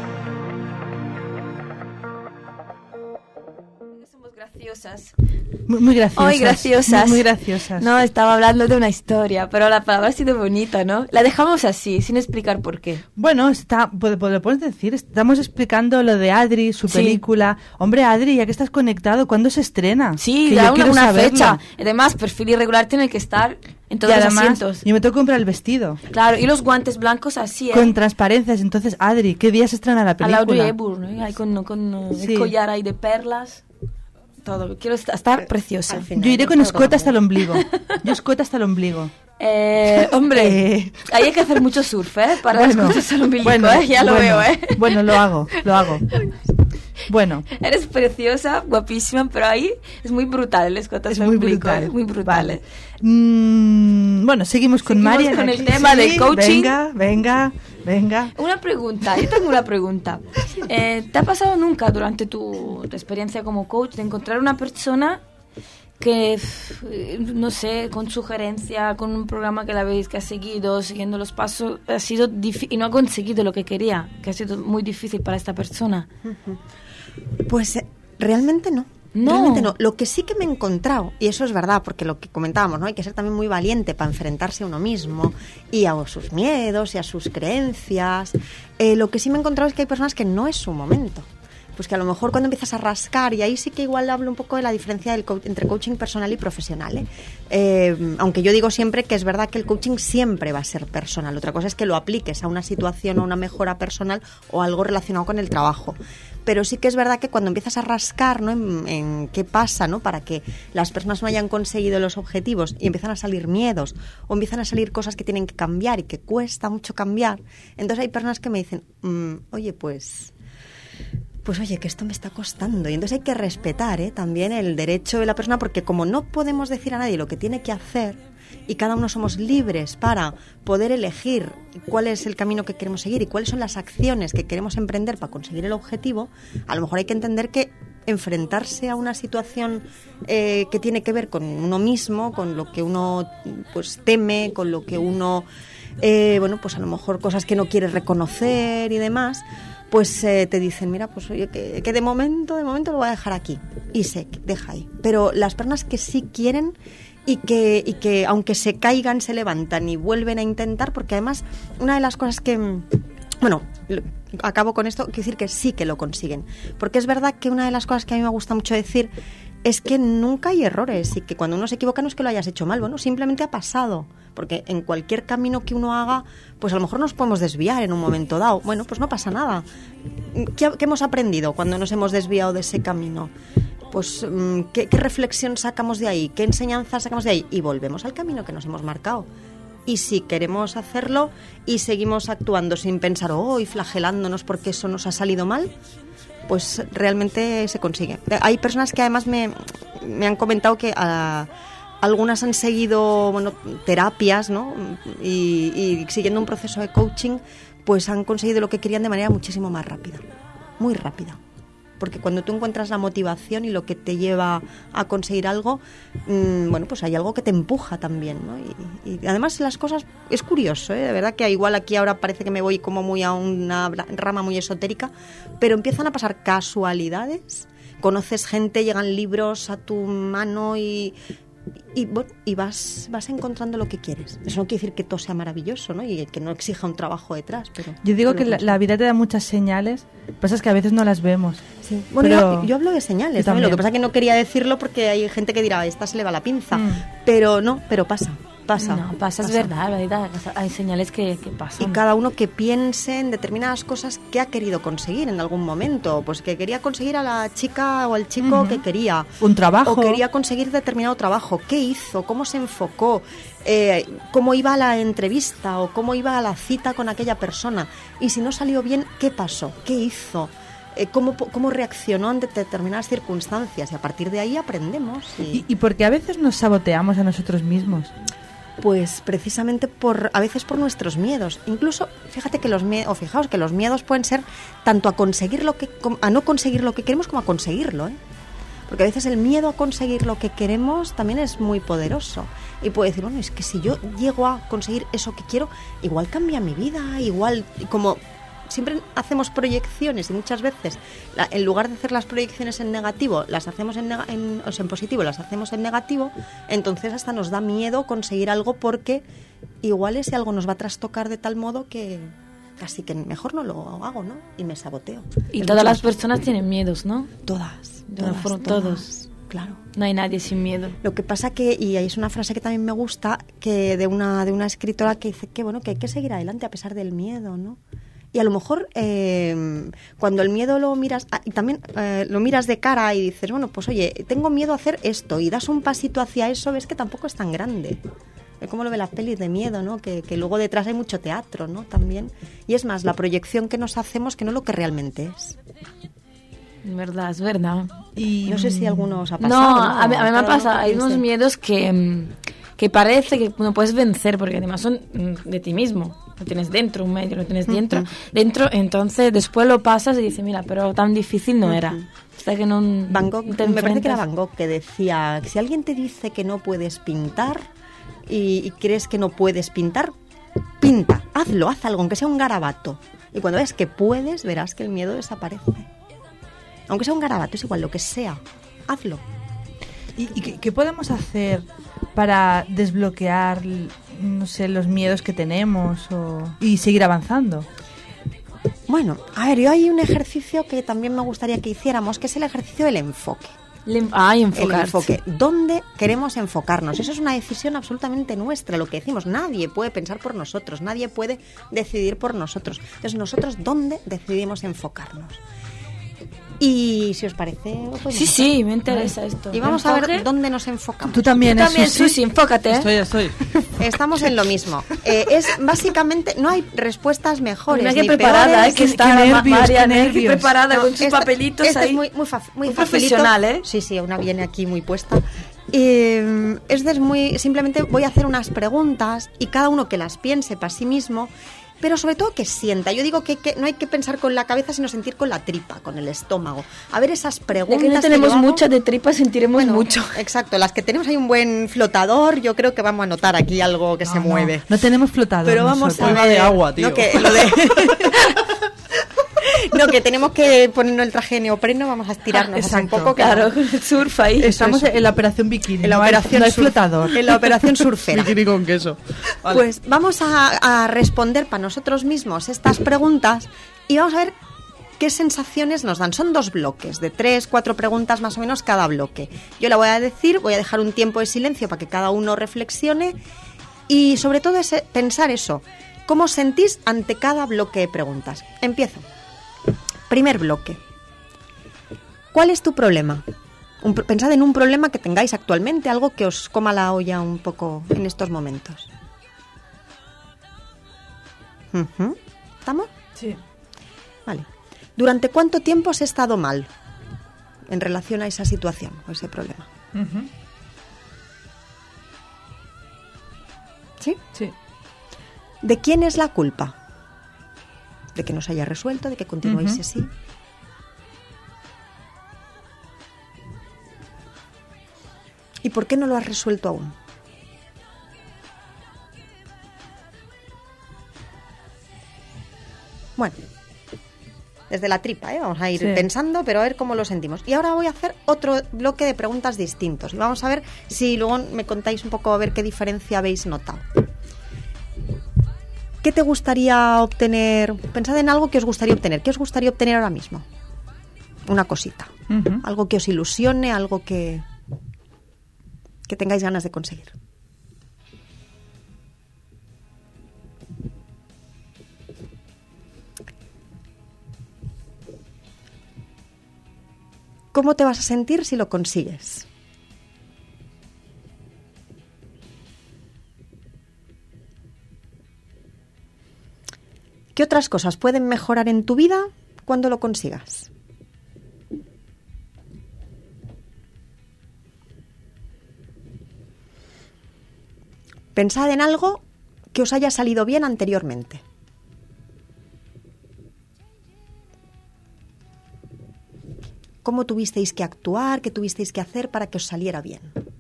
Somos graciosas. Muy, muy graciosas. Hoy graciosas. Muy, muy graciosas. No, estaba hablando de una historia, pero la palabra ha sido bonita, ¿no? La dejamos así, sin explicar por qué. Bueno, está, puede- puede- lo puedes decir, estamos explicando lo de Adri, su Sí. película. Hombre, Adri, ya que estás conectado, ¿cuándo se estrena? Sí, Que da yo una, quiero una saberlo. fecha. Además, perfil irregular tiene que estar en todos Y los además, asientos. yo me tengo que comprar el vestido. Claro, y los guantes blancos así, ¿eh? Con transparencias. Entonces, Adri, ¿qué día se estrena la A la película? Audrey Hepburn, ¿no? Ahí con, con uh, Sí. el collar ahí de perlas. Todo. Quiero est- estar preciosa. al final. Yo iré con Todo escota hasta el bien. ombligo. Yo escota hasta el ombligo. Eh, hombre, Eh. ahí hay que hacer mucho surf, ¿eh? Para las cosas al ombligo, bueno, ¿eh? Ya lo bueno, veo, ¿eh? Bueno, lo hago, lo hago. Bueno, Eres preciosa, guapísima, pero ahí es muy brutal el escote es al muy ombligo, brutal. ¿eh? Muy brutal. Vale. Mm, bueno, seguimos con Seguimos Marian con el aquí. tema del coaching. Venga, venga, venga. Una pregunta, yo tengo una pregunta. Eh, ¿Te ha pasado nunca durante tu, tu experiencia como coach de encontrar una persona que, f- no sé, con sugerencia, con un programa que la veis que ha seguido, siguiendo los pasos, ha sido difí- y no ha conseguido lo que quería, que ha sido muy difícil para esta persona? Pues eh, realmente no. No. Realmente no. Lo que sí que me he encontrado, y eso es verdad, porque lo que comentábamos, ¿no? Hay que ser también muy valiente para enfrentarse a uno mismo y a sus miedos y a sus creencias. Eh, lo que sí me he encontrado es que hay personas que no es su momento. Pues que a lo mejor cuando empiezas a rascar, y ahí sí que igual hablo un poco de la diferencia del co- entre coaching personal y profesional, ¿eh? Eh, aunque yo digo siempre que es verdad que el coaching siempre va a ser personal. Otra cosa es que lo apliques a una situación o una mejora personal o algo relacionado con el trabajo. Pero sí que es verdad que cuando empiezas a rascar, ¿no? en, en qué pasa, ¿no? Para que las personas no hayan conseguido los objetivos y empiezan a salir miedos o empiezan a salir cosas que tienen que cambiar y que cuesta mucho cambiar, entonces hay personas que me dicen, mm, oye, pues... Pues oye, que esto me está costando. Y entonces hay que respetar, ¿eh? también el derecho de la persona, porque como no podemos decir a nadie lo que tiene que hacer, y cada uno somos libres para poder elegir cuál es el camino que queremos seguir y cuáles son las acciones que queremos emprender para conseguir el objetivo, a lo mejor hay que entender que enfrentarse a una situación eh, que tiene que ver con uno mismo, con lo que uno pues teme, con lo que uno, eh, bueno, pues a lo mejor cosas que no quiere reconocer y demás, pues eh, te dicen, mira, pues oye, que, que de momento, de momento lo voy a dejar aquí. Y se deja ahí. Pero las personas que sí quieren y que, y que aunque se caigan, se levantan y vuelven a intentar, porque además una de las cosas que... Bueno, lo- acabo con esto, quiero decir que sí que lo consiguen. Porque es verdad que una de las cosas que a mí me gusta mucho decir es que nunca hay errores y que cuando uno se equivoca no es que lo hayas hecho mal, bueno, simplemente ha pasado. Porque en cualquier camino que uno haga, pues a lo mejor nos podemos desviar en un momento dado. Bueno, pues no pasa nada. ¿Qué, qué hemos aprendido cuando nos hemos desviado de ese camino? Pues ¿qué, qué reflexión sacamos de ahí? ¿Qué enseñanza sacamos de ahí? Y volvemos al camino que nos hemos marcado. Y si queremos hacerlo y seguimos actuando sin pensar, oh, y flagelándonos porque eso nos ha salido mal, pues realmente se consigue. Hay personas que además me, me han comentado que a, algunas han seguido bueno, terapias, ¿no? y, y siguiendo un proceso de coaching, pues han conseguido lo que querían de manera muchísimo más rápida, muy rápida. Porque cuando tú encuentras la motivación y lo que te lleva a conseguir algo, mmm, bueno, pues hay algo que te empuja también, ¿no? Y, y además las cosas, es curioso, ¿eh? De verdad que igual aquí ahora parece que me voy como muy a una rama muy esotérica, pero empiezan a pasar casualidades, conoces gente, llegan libros a tu mano y y, bueno, y vas, vas encontrando lo que quieres. Eso no quiere decir que todo sea maravilloso, ¿no? Y que no exija un trabajo detrás, pero... Yo digo pero que la, pues- la vida te da muchas señales, cosas que a veces no las vemos. Sí. Bueno, Pero- yo, yo hablo de señales Yo también. Lo que también. pasa es que no quería decirlo porque hay gente que dirá, a esta se le va la pinza. Mm. Pero no, pero pasa, pasa. No, pasa, es verdad, verdad. Hay señales que, que Y pasan. cada uno que piense en determinadas cosas que ha querido conseguir en algún momento. Pues que quería conseguir a la chica o al chico Ujú. que quería. Un trabajo. O quería conseguir determinado trabajo. ¿Qué hizo? ¿Cómo se enfocó? Eh, ¿Cómo iba a la entrevista? ¿O cómo iba a la cita con aquella persona? Y si no salió bien, ¿qué pasó? ¿Qué hizo? Eh, ¿cómo, cómo reaccionó ante determinadas circunstancias? Y a partir de ahí aprendemos. Y, Y, y porque a veces nos saboteamos a nosotros mismos. Pues precisamente por a veces por nuestros miedos. Incluso, fíjate que los miedos, o fijaos que los miedos pueden ser tanto a conseguir lo que com- a no conseguir lo que queremos como a conseguirlo, ¿eh? Porque a veces el miedo a conseguir lo que queremos también es muy poderoso. Y puede decir, bueno, es que si yo llego a conseguir eso que quiero, igual cambia mi vida, igual como siempre hacemos proyecciones y muchas veces la- en lugar de hacer las proyecciones en negativo, las hacemos en, nega- en, o sea, en positivo, las hacemos en negativo, entonces hasta nos da miedo conseguir algo porque igual ese algo nos va a trastocar de tal modo que casi que mejor no lo hago, ¿no? Y me saboteo. Y Es todas mucho las más- personas tienen miedos, ¿no? Todas. De una todas, forma, todas. todos. Claro. No hay nadie sin miedo. Lo que pasa que, y es una frase que también me gusta, que de una, de una escritora que dice que bueno, que hay que seguir adelante a pesar del miedo, ¿no? Y a lo mejor eh, cuando el miedo lo miras, ah, y también eh, lo miras de cara y dices, bueno, pues oye, tengo miedo a hacer esto, y das un pasito hacia eso, ves que tampoco es tan grande. Es como lo ve las pelis de miedo, ¿no? Que, que luego detrás hay mucho teatro, ¿no? También. Y es más, la proyección que nos hacemos que no lo que realmente es. Es verdad, es verdad. Y No sé si a alguno os ha No, pasado. a mí, a mí me Cada pasa, uno que hay unos piense. miedos que, mm, que parece que no puedes vencer, porque además son mm, de ti mismo. Lo tienes dentro, un medio lo tienes dentro. Ujú. Dentro, entonces después lo pasas y dices, mira, pero tan difícil no era. Ujú. Hasta que no Van Gogh, te me parece que era enfrentas. Van Gogh que decía, si alguien te dice que no puedes pintar y, y crees que no puedes pintar, pinta, hazlo, haz algo, aunque sea un garabato. Y cuando ves que puedes, verás que el miedo desaparece. Aunque sea un garabato, es igual, lo que sea, hazlo. ¿Y, y qué, qué podemos hacer para desbloquear, no sé, los miedos que tenemos o, y seguir avanzando? Bueno, a ver, yo hay un ejercicio que también me gustaría que hiciéramos, que es el ejercicio del enfoque. Le- Ay, El enfocarse. enfoque. ¿Dónde queremos enfocarnos? Eso es una decisión absolutamente nuestra, lo que decimos. Nadie puede pensar por nosotros, nadie puede decidir por nosotros. Entonces, nosotros, ¿dónde decidimos enfocarnos? Y si os parece... lo podemos Sí, hacer. sí, me interesa esto. Y vamos a ver Enfoque. dónde nos enfocamos. Tú también, Tú también, Susi. Susi, enfócate. ¿eh? Estoy, estoy. Estamos en lo mismo. Eh, es básicamente, no hay respuestas mejores. Mira qué ni preparada, peores. ¿eh? Que qué está nervios, María, qué ¿eh? nervios. Qué preparada No, con sus esta- papelitos esta ahí. es muy, muy, fa- muy Muy facilito. profesional, ¿eh? Sí, sí, una viene aquí muy puesta. Eh, es de muy, simplemente voy a hacer unas preguntas y cada uno que las piense para sí mismo, pero sobre todo que sienta. Yo digo que, que no hay que pensar con la cabeza, sino sentir con la tripa, con el estómago. A ver esas Ya preguntas. que no tenemos yo hago. muchas de tripas, sentiremos Bueno, mucho. Exacto, las que tenemos hay un buen flotador, yo creo que vamos a notar aquí algo que se No, mueve. No, no tenemos flotador. Pero vamos nosotros. a Prueba ver. de agua, tío. No, que lo de... no, que tenemos que ponernos el traje de neopreno, vamos a estirarnos así un Exacto. poco. que Claro, no- con el surf ahí. Estamos en la operación bikini. en la no hay- operación no hay surf- flotador. En la operación surfera. Bikini con queso. Vale. Pues vamos a, a responder para nosotros mismos estas preguntas y vamos a ver qué sensaciones nos dan. Son dos bloques, de tres, cuatro preguntas más o menos cada bloque. Yo la voy a decir, voy a dejar un tiempo de silencio para que cada uno reflexione y sobre todo es pensar eso. ¿Cómo os sentís ante cada bloque de preguntas? Empiezo. Primer bloque. ¿Cuál es tu problema? Un pro- pensad en un problema que tengáis actualmente, algo que os coma la olla un poco en estos momentos. Ujú. ¿Estamos? Sí. Vale. ¿Durante cuánto tiempo has estado mal en relación a esa situación o ese problema? Ujú. ¿Sí? Sí. ¿De quién es la culpa? ¿De que no se haya resuelto? ¿De que continuéis Ujú. así? ¿Y por qué no lo has resuelto aún? Bueno, desde la tripa, ¿eh? Vamos a ir Sí. pensando, pero a ver cómo lo sentimos. Y ahora voy a hacer otro bloque de preguntas distintos. Y vamos a ver si luego me contáis un poco a ver qué diferencia habéis notado. ¿Qué te gustaría obtener? Pensad en algo que os gustaría obtener. ¿Qué os gustaría obtener ahora mismo? Una cosita. Ujú. Algo que os ilusione, algo que, que tengáis ganas de conseguir. ¿Cómo te vas a sentir si lo consigues? ¿Qué otras cosas pueden mejorar en tu vida cuando lo consigas? Pensad en algo que os haya salido bien anteriormente. ¿Cómo tuvisteis que actuar? ¿Qué tuvisteis que hacer para que os saliera bien?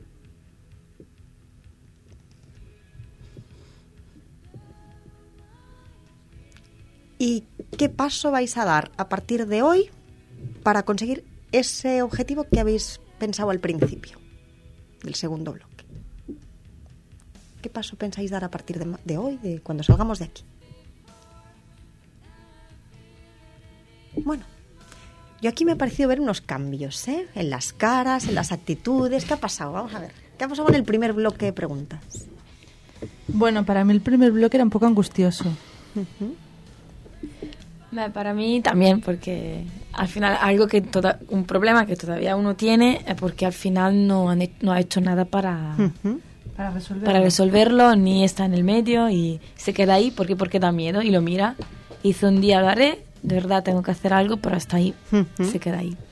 ¿Y qué paso vais a dar a partir de hoy para conseguir ese objetivo que habéis pensado al principio del segundo bloque? ¿Qué paso pensáis dar a partir de, de hoy, de cuando salgamos de aquí? Bueno, yo aquí me ha parecido ver unos cambios, ¿eh? En las caras, en las actitudes. ¿Qué ha pasado? Vamos a ver. ¿Qué ha pasado con el primer bloque de preguntas? Bueno, para mí el primer bloque era un poco angustioso. Ujú. Bah, Para mí también, porque al final algo que toda, un problema que todavía uno tiene es porque al final no, han he- no ha hecho nada para, Ujú. Para resolver. para resolverlo, ni está en el medio y se queda ahí porque, porque da miedo y lo mira. Y dice un día lo haré, de verdad tengo que hacer algo, pero hasta ahí Ujú. se queda ahí.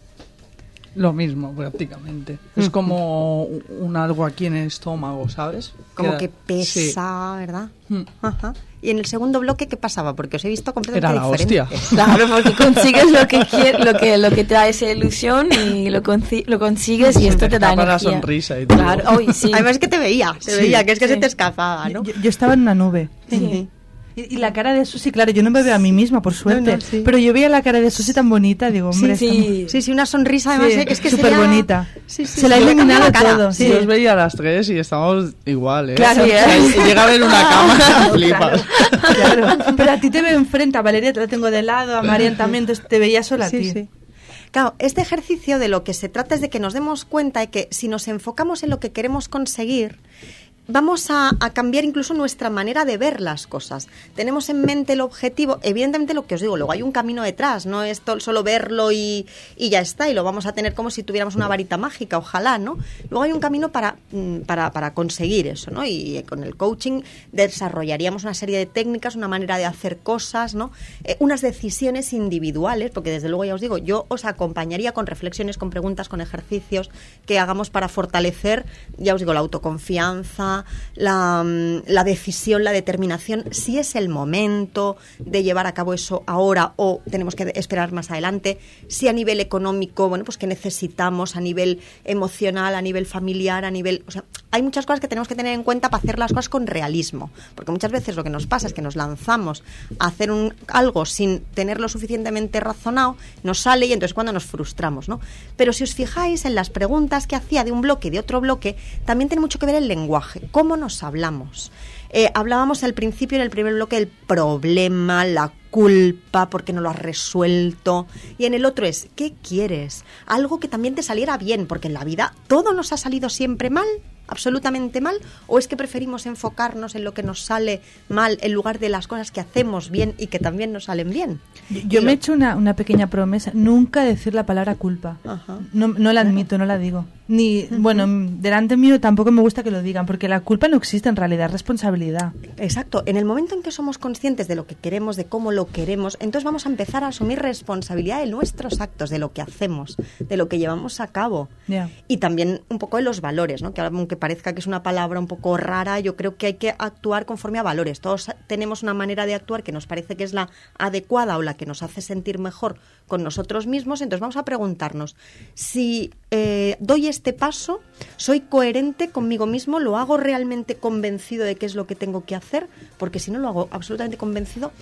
Lo mismo, prácticamente. Es como un un algo aquí en el estómago, ¿sabes? Como Queda- que pesa, ¿verdad? Ajá. Y en el segundo bloque, ¿qué pasaba? Porque os he visto completamente Era la diferentes. hostia. Claro, porque consigues lo que quieres, lo que lo que te da esa ilusión y lo, conci- lo consigues y esto te da escapa la energía. sonrisa y todo. Claro, hoy sí. Además es que te veía, se Sí. veía, que es que Sí. se te escapaba, ¿no? Yo, yo estaba en una nube. Sí. Y, y la cara de Susi, claro, yo no me veo a mí misma, por suerte. No, no, sí. Pero yo veía la cara de Susi tan bonita, digo, hombre, Sí, está sí. Sí, sí, una sonrisa además, Sí, ¿eh? que es que súper sería- bonita. Sí, sí, Se le ha sí, le cambia iluminado la cara. todo. Sí. Sí. Yo os veía a las tres y estábamos igual, ¿eh? Claro, O sea, sí. y llega a ver una cámara, flipas. Claro. Pero a ti te veo enfrente, a Valeria te la tengo de lado, a Marian también, entonces te veía sola a Sí, ti. sí. Claro, este ejercicio de lo que se trata es de que nos demos cuenta de que si nos enfocamos en lo que queremos conseguir, vamos a, a cambiar incluso nuestra manera de ver las cosas. Tenemos en mente el objetivo, evidentemente lo que os digo, luego hay un camino detrás, no es to- solo verlo y, y ya está, y lo vamos a tener como si tuviéramos una varita mágica, ojalá, ¿no? Luego hay un camino para, mm, para, para conseguir eso, ¿no? Y eh, con el coaching desarrollaríamos una serie de técnicas, una manera de hacer cosas, ¿no? Eh, unas decisiones individuales, porque desde luego ya os digo, yo os acompañaría con reflexiones, con preguntas, con ejercicios que hagamos para fortalecer, ya os digo, la autoconfianza, la, mm, la decisión, la determinación, si es el momento de llevar a cabo eso ahora o tenemos que esperar más adelante, si a nivel económico, bueno, pues qué necesitamos, a nivel emocional, a nivel familiar, a nivel... O sea, hay muchas cosas que tenemos que tener en cuenta para hacer las cosas con realismo, porque muchas veces lo que nos pasa es que nos lanzamos a hacer un, algo sin tenerlo suficientemente razonado, nos sale y entonces cuando nos frustramos, ¿no? Pero si os fijáis en las preguntas que hacía de un bloque y de otro bloque, también tiene mucho que ver el lenguaje, cómo nos hablamos. Eh, hablábamos al principio en el primer bloque del problema, la culpa porque no lo has resuelto, y en el otro es ¿qué quieres? Algo que también te saliera bien, porque en la vida todo nos ha salido siempre mal, absolutamente mal, o es que preferimos enfocarnos en lo que nos sale mal en lugar de las cosas que hacemos bien y que también nos salen bien. Yo, yo me he hecho una, una pequeña promesa, nunca decir la palabra culpa. Ajá. No, no la admito, no la digo. Ni, bueno, delante mío tampoco me gusta que lo digan, porque la culpa no existe en realidad, es responsabilidad. Exacto, en el momento en que somos conscientes de lo que queremos, de cómo lo queremos, entonces vamos a empezar a asumir responsabilidad de nuestros actos, de lo que hacemos, de lo que llevamos a cabo. Ya. Y también un poco de los valores, ¿no? Que aunque parezca que es una palabra un poco rara, yo creo que hay que actuar conforme a valores. Todos tenemos una manera de actuar que nos parece que es la adecuada o la que nos hace sentir mejor con nosotros mismos, entonces vamos a preguntarnos si eh, doy este paso, soy coherente conmigo mismo, lo hago realmente convencido de qué es lo que tengo que hacer, porque si no lo hago absolutamente convencido,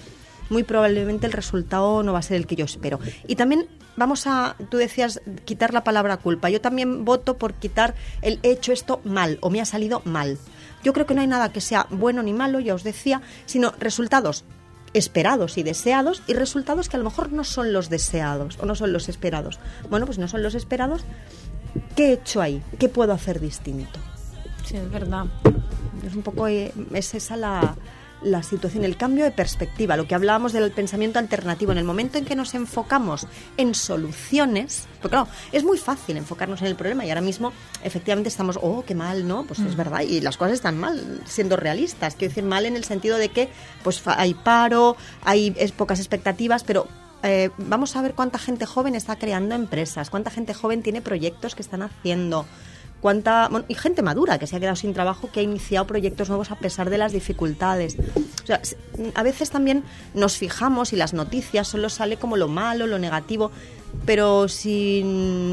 muy probablemente el resultado no va a ser el que yo espero. Y también vamos a, tú decías, quitar la palabra culpa. Yo también voto por quitar el he hecho esto mal o me ha salido mal. Yo creo que no hay nada que sea bueno ni malo, ya os decía, sino resultados esperados y deseados y resultados que a lo mejor no son los deseados o no son los esperados. Bueno, pues no son los esperados. ¿Qué he hecho ahí? ¿Qué puedo hacer distinto? Sí, es verdad. Es un poco, eh, es esa la, la situación, el cambio de perspectiva, lo que hablábamos del pensamiento alternativo. En el momento en que nos enfocamos en soluciones, porque claro, es muy fácil enfocarnos en el problema y ahora mismo efectivamente estamos, oh, qué mal, ¿no? Pues mm. es verdad, y las cosas están mal, siendo realistas. Quiero decir, mal en el sentido de que pues hay paro, hay es, pocas expectativas, pero eh, vamos a ver cuánta gente joven está creando empresas, cuánta gente joven tiene proyectos que están haciendo, cuánta bueno, y gente madura que se ha quedado sin trabajo, que ha iniciado proyectos nuevos a pesar de las dificultades. O sea, a veces también nos fijamos y las noticias solo sale como lo malo, lo negativo, pero si,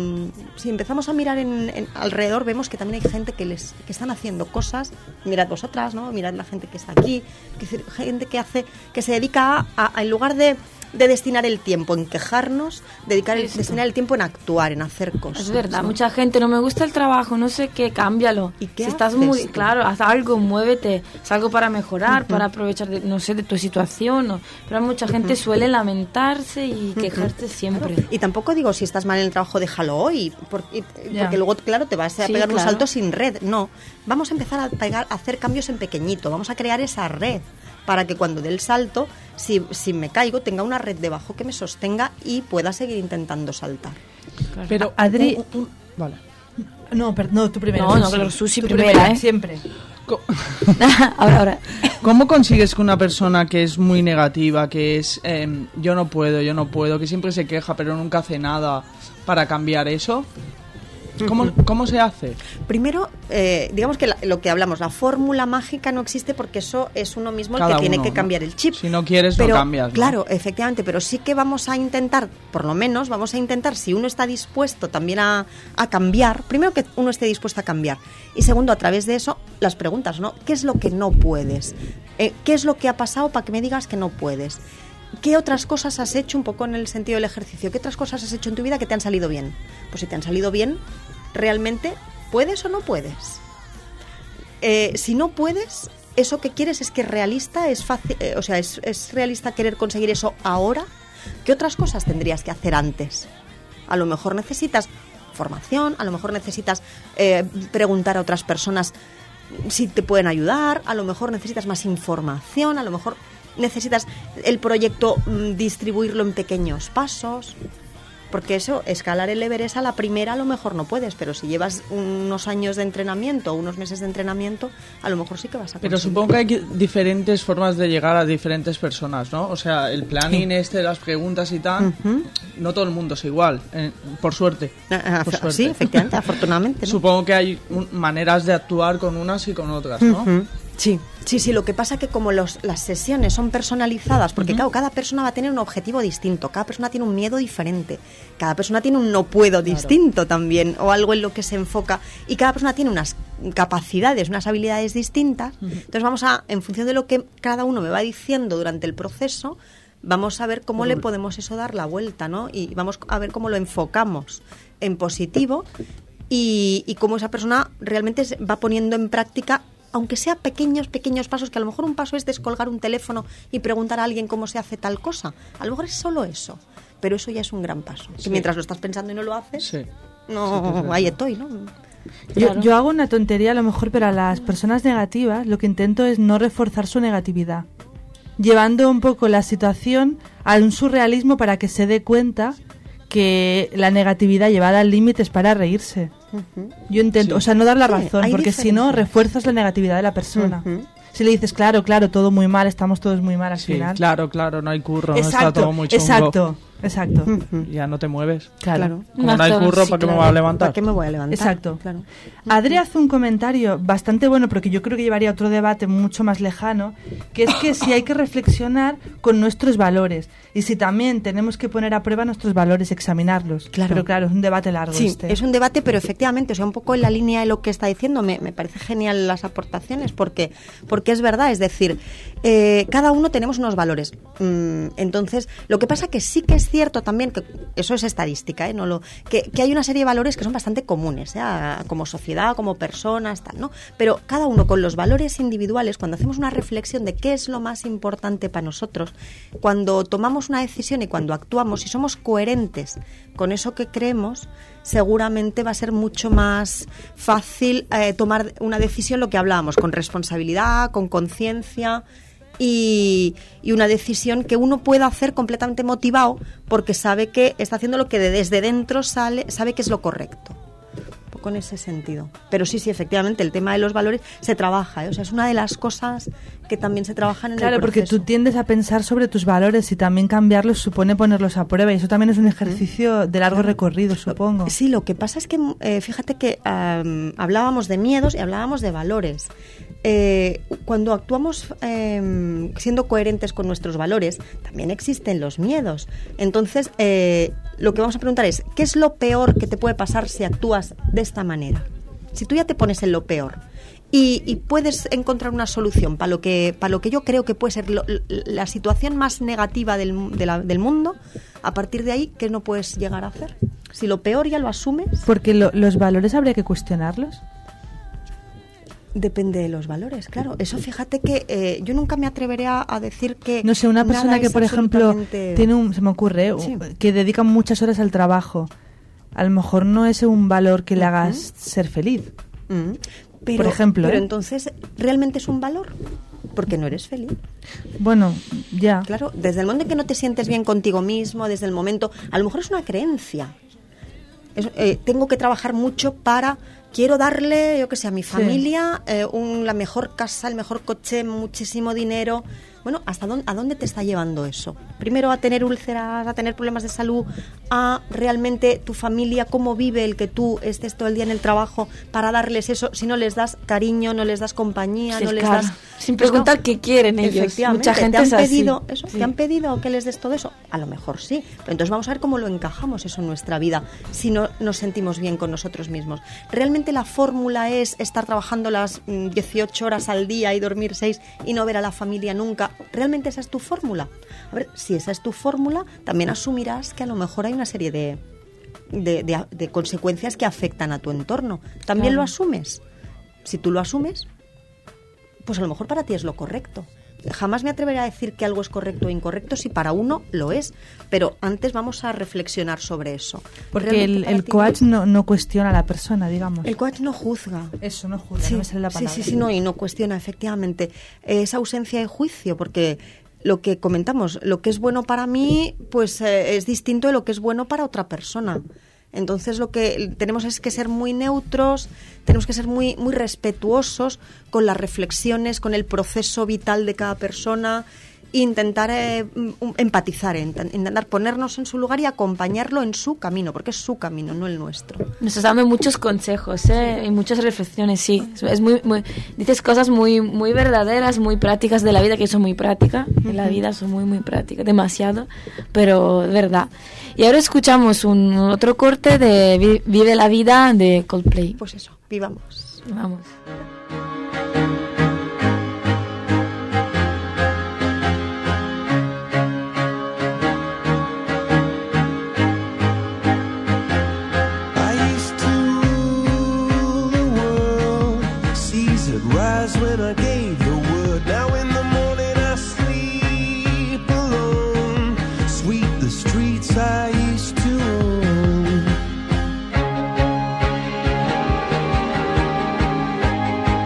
si empezamos a mirar en, en alrededor vemos que también hay gente que les que están haciendo cosas. Mirad vosotras, ¿no? Mirad la gente que está aquí, que, gente que hace que se dedica a, a en lugar de de destinar el tiempo en quejarnos, dedicar el, destinar el tiempo en actuar, en hacer cosas. Es verdad, ¿no? Mucha gente, no me gusta el trabajo, no sé qué, cámbialo. ¿Y qué si estás haces muy tú? claro, haz algo, muévete, haz algo para mejorar, Uh-huh. para aprovechar, de, no sé, de tu situación. ¿no? Pero mucha gente Uh-huh. suele lamentarse y Uh-huh. quejarse siempre. Claro. Y tampoco digo si estás mal en el trabajo, déjalo hoy, por, y, Ya. porque luego, claro, te vas a Sí, pegar un claro. salto sin red. No, vamos a empezar a, pegar, a hacer cambios en pequeñito, vamos a crear esa red para que cuando dé el salto, si, si me caigo, tenga una red debajo que me sostenga y pueda seguir intentando saltar. Claro. Pero, Adri- un- un- vale. No, per- no, tú primero. No, no, Susi. claro, Susi Tú primera, ¿eh? Siempre. Co- ahora, ahora. ¿Cómo consigues que una persona que es muy negativa, que es eh, yo no puedo, yo no puedo, que siempre se queja pero nunca hace nada para cambiar eso? ¿Cómo, cómo se hace? Primero, eh, digamos que la- lo que hablamos, la fórmula mágica no existe porque eso es uno mismo el Cada que tiene uno, que ¿no? cambiar el chip. Si no quieres, pero, no cambias, ¿no? Claro, efectivamente, pero sí que vamos a intentar, por lo menos, vamos a intentar, si uno está dispuesto también a, a cambiar, primero que uno esté dispuesto a cambiar, y segundo, a través de eso, las preguntas, ¿no? ¿Qué es lo que no puedes? Eh, ¿Qué es lo que ha pasado para que me digas que no puedes? ¿Qué otras cosas has hecho, un poco en el sentido del ejercicio, qué otras cosas has hecho en tu vida que te han salido bien? Pues si te han salido bien, ¿realmente puedes o no puedes? Eh, si no puedes, eso que quieres es que es realista, es fácil, eh, o sea, es, es realista querer conseguir eso ahora. ¿Qué otras cosas tendrías que hacer antes? A lo mejor necesitas formación, a lo mejor necesitas eh, preguntar a otras personas si te pueden ayudar, a lo mejor necesitas más información, a lo mejor necesitas el proyecto mm, distribuirlo en pequeños pasos. Porque eso, escalar el Everest a la primera a lo mejor no puedes, pero si llevas unos años de entrenamiento, unos meses de entrenamiento, a lo mejor sí que vas a conseguir. Pero supongo que hay que- diferentes formas de llegar a diferentes personas, ¿no? O sea, el planning este, las preguntas y tal, Ujú. no todo el mundo es igual, eh, por suerte. Ah, Por ah, suerte. sí, efectivamente, afortunadamente, ¿no? Supongo que hay un- maneras de actuar con unas y con otras, ¿no? Ujú. Sí, sí, sí, lo que pasa que como los, las sesiones son personalizadas, porque claro, cada persona va a tener un objetivo distinto, cada persona tiene un miedo diferente, cada persona tiene un no puedo distinto también, o algo en lo que se enfoca, y cada persona tiene unas capacidades, unas habilidades distintas, entonces vamos a, en función de lo que cada uno me va diciendo durante el proceso, vamos a ver cómo le podemos eso dar la vuelta, ¿no? Y vamos a ver cómo lo enfocamos en positivo y, y cómo esa persona realmente se va poniendo en práctica, aunque sea pequeños, pequeños pasos, que a lo mejor un paso es descolgar un teléfono y preguntar a alguien cómo se hace tal cosa. A lo mejor es solo eso, pero eso ya es un gran paso. Que Sí. mientras lo estás pensando y no lo haces, Sí. no, ahí estoy, ¿no? Yo, Claro. yo hago una tontería a lo mejor, pero a las personas negativas lo que intento es no reforzar su negatividad, llevando un poco la situación a un surrealismo para que se dé cuenta que la negatividad llevada al límite es para reírse. Ujú. Yo intento, Sí. o sea, no dar la Sí, razón, hay porque si no diferencias. refuerzas la negatividad de la persona. Ujú. Si le dices, claro, claro, todo muy mal, estamos todos muy mal al Sí, final. claro, claro, no hay curro, no está Exacto, todo muy chungo. exacto. Exacto. Ujú. Ya no te mueves. Claro. Claro. Como Más no hay todo, curro, sí, ¿para qué me claro. voy a levantar? ¿Para qué me voy a levantar? Exacto. Claro. Adri hace un comentario bastante bueno, porque yo creo que llevaría a otro debate mucho más lejano, que es que si hay que reflexionar con nuestros valores y si también tenemos que poner a prueba nuestros valores, examinarlos. Claro. Pero claro, es un debate largo Sí, este. es un debate, pero efectivamente, o sea, un poco en la línea de lo que está diciendo, me, me parece genial las aportaciones, porque, porque es verdad, es decir, eh, cada uno tenemos unos valores. Mm, entonces, lo que pasa que sí que es cierto también, que eso es estadística, ¿eh? No lo, que, que hay una serie de valores que son bastante comunes, ¿eh? A- como sociedad, como personas, tal, ¿no? Pero cada uno con los valores individuales, cuando hacemos una reflexión de qué es lo más importante para nosotros, cuando tomamos una decisión y cuando actuamos y somos coherentes con eso que creemos, seguramente va a ser mucho más fácil eh, tomar una decisión, lo que hablábamos, con responsabilidad, con conciencia y, y una decisión que uno pueda hacer completamente motivado porque sabe que está haciendo lo que de- desde dentro sale, sabe que es lo correcto. Un poco en ese sentido. Pero sí, sí, efectivamente, el tema de los valores se trabaja, ¿eh? O sea, es una de las cosas que también se trabajan en Claro, el porque proceso. tú tiendes a pensar sobre tus valores y también cambiarlos supone ponerlos a prueba y eso también es un ejercicio de largo recorrido, supongo. Sí, lo que pasa es que, eh, fíjate que am, hablábamos de miedos y hablábamos de valores. Eh, cuando actuamos eh, siendo coherentes con nuestros valores, también existen los miedos. Entonces, eh, lo que vamos a preguntar es, ¿qué es lo peor que te puede pasar si actúas de esta manera? Si tú ya te pones en lo peor y, y puedes encontrar una solución para lo que para lo que yo creo que puede ser lo- la situación más negativa del, mu- de la- del mundo, a partir de ahí, ¿qué no puedes llegar a hacer? Si lo peor ya lo asumes, Porque lo- los valores habría que cuestionarlos. depende de los valores, claro. Eso fíjate que eh, yo nunca me atreveré a, a decir que No sé, una nada persona que, es por ejemplo, absolutamente- tiene un, se me ocurre, ¿eh? Sí. que dedica muchas horas al trabajo, a lo mejor no es un valor que le hagas ser feliz. Mm. Pero, Por ejemplo, pero ¿eh? entonces, ¿realmente es un valor? Porque no eres feliz. Bueno, ya. Claro, desde el momento en que no te sientes bien contigo mismo, desde el momento, a lo mejor es una creencia. Es- eh, tengo que trabajar mucho para, quiero darle, yo que sé, a mi familia eh, un- la mejor casa, el mejor coche, muchísimo dinero. Bueno, ¿hasta dónde, a dónde te está llevando eso? Primero a tener úlceras, a tener problemas de salud, a realmente tu familia, cómo vive el que tú estés todo el día en el trabajo para darles eso. Si no les das cariño, no les das compañía, Sí, no les claro. das... Sin Pues preguntar no. qué quieren ellos. Efectivamente, Mucha gente ¿te han es así. pedido eso? Sí. ¿Te han pedido que les des todo eso? A lo mejor sí, pero entonces vamos a ver cómo lo encajamos eso en nuestra vida, si no nos sentimos bien con nosotros mismos. ¿Realmente la fórmula es estar trabajando las mm, dieciocho horas al día y dormir seis y no ver a la familia nunca? ¿Realmente esa es tu fórmula? A ver, si esa es tu fórmula, también asumirás que a lo mejor hay una serie de, de, de- de consecuencias que afectan a tu entorno. ¿También Claro. lo asumes? Si tú lo asumes, pues a lo mejor para ti es lo correcto. Jamás me atreveré a decir que algo es correcto o incorrecto si para uno lo es, pero antes vamos a reflexionar sobre eso. Porque el, ¿Realmente para el ti coach no, no cuestiona a la persona, digamos. El coach no juzga. Eso, no juzga, Sí, no me sale la sí, palabra. sí, sí, no, y no cuestiona, efectivamente. Eh, Esa ausencia de juicio, porque lo que comentamos, lo que es bueno para mí, pues eh, es distinto de lo que es bueno para otra persona. Entonces lo que tenemos es que ser muy neutros, tenemos que ser muy, muy respetuosos con las reflexiones, con el proceso vital de cada persona, e intentar eh, um, empatizar, int- intentar ponernos en su lugar y acompañarlo en su camino, porque es su camino, no el nuestro. Nos estás dando muchos consejos, ¿eh? Y muchas reflexiones, sí. Es- Es muy, muy, dices cosas muy, muy verdaderas, muy prácticas de la vida, que yo soy muy práctica. En la vida soy muy, muy práctica, demasiado, pero es verdad. Y ahora escuchamos un otro corte de Vi- Vive la vida de Coldplay. Pues eso, vivamos. Vamos. I used to rule the world, seas would rise when I gave the word. Now in the morning I sleep alone, sweep the streets I used to own.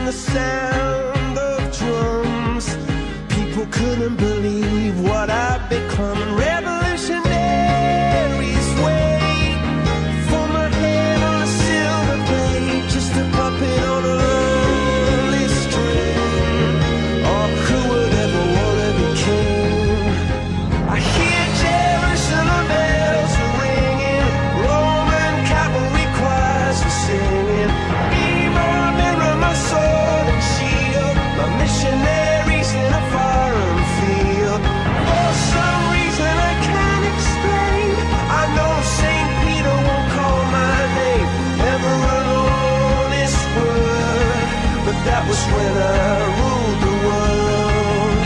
the sound of drums. People couldn't believe what I'd become. Revolutionaries wait for my head on a silver plate, just a puppet on a lonely string. Oh, who would ever wanna be king? I hear Jerusalem bells ringing, Roman cavalry choirs are singing. Be my mirror, my sword and shield, my missionaries in a foreign field. For some reason I can't explain, I know Saint Peter won't call my name ever alone this world, but that was when I ruled the world.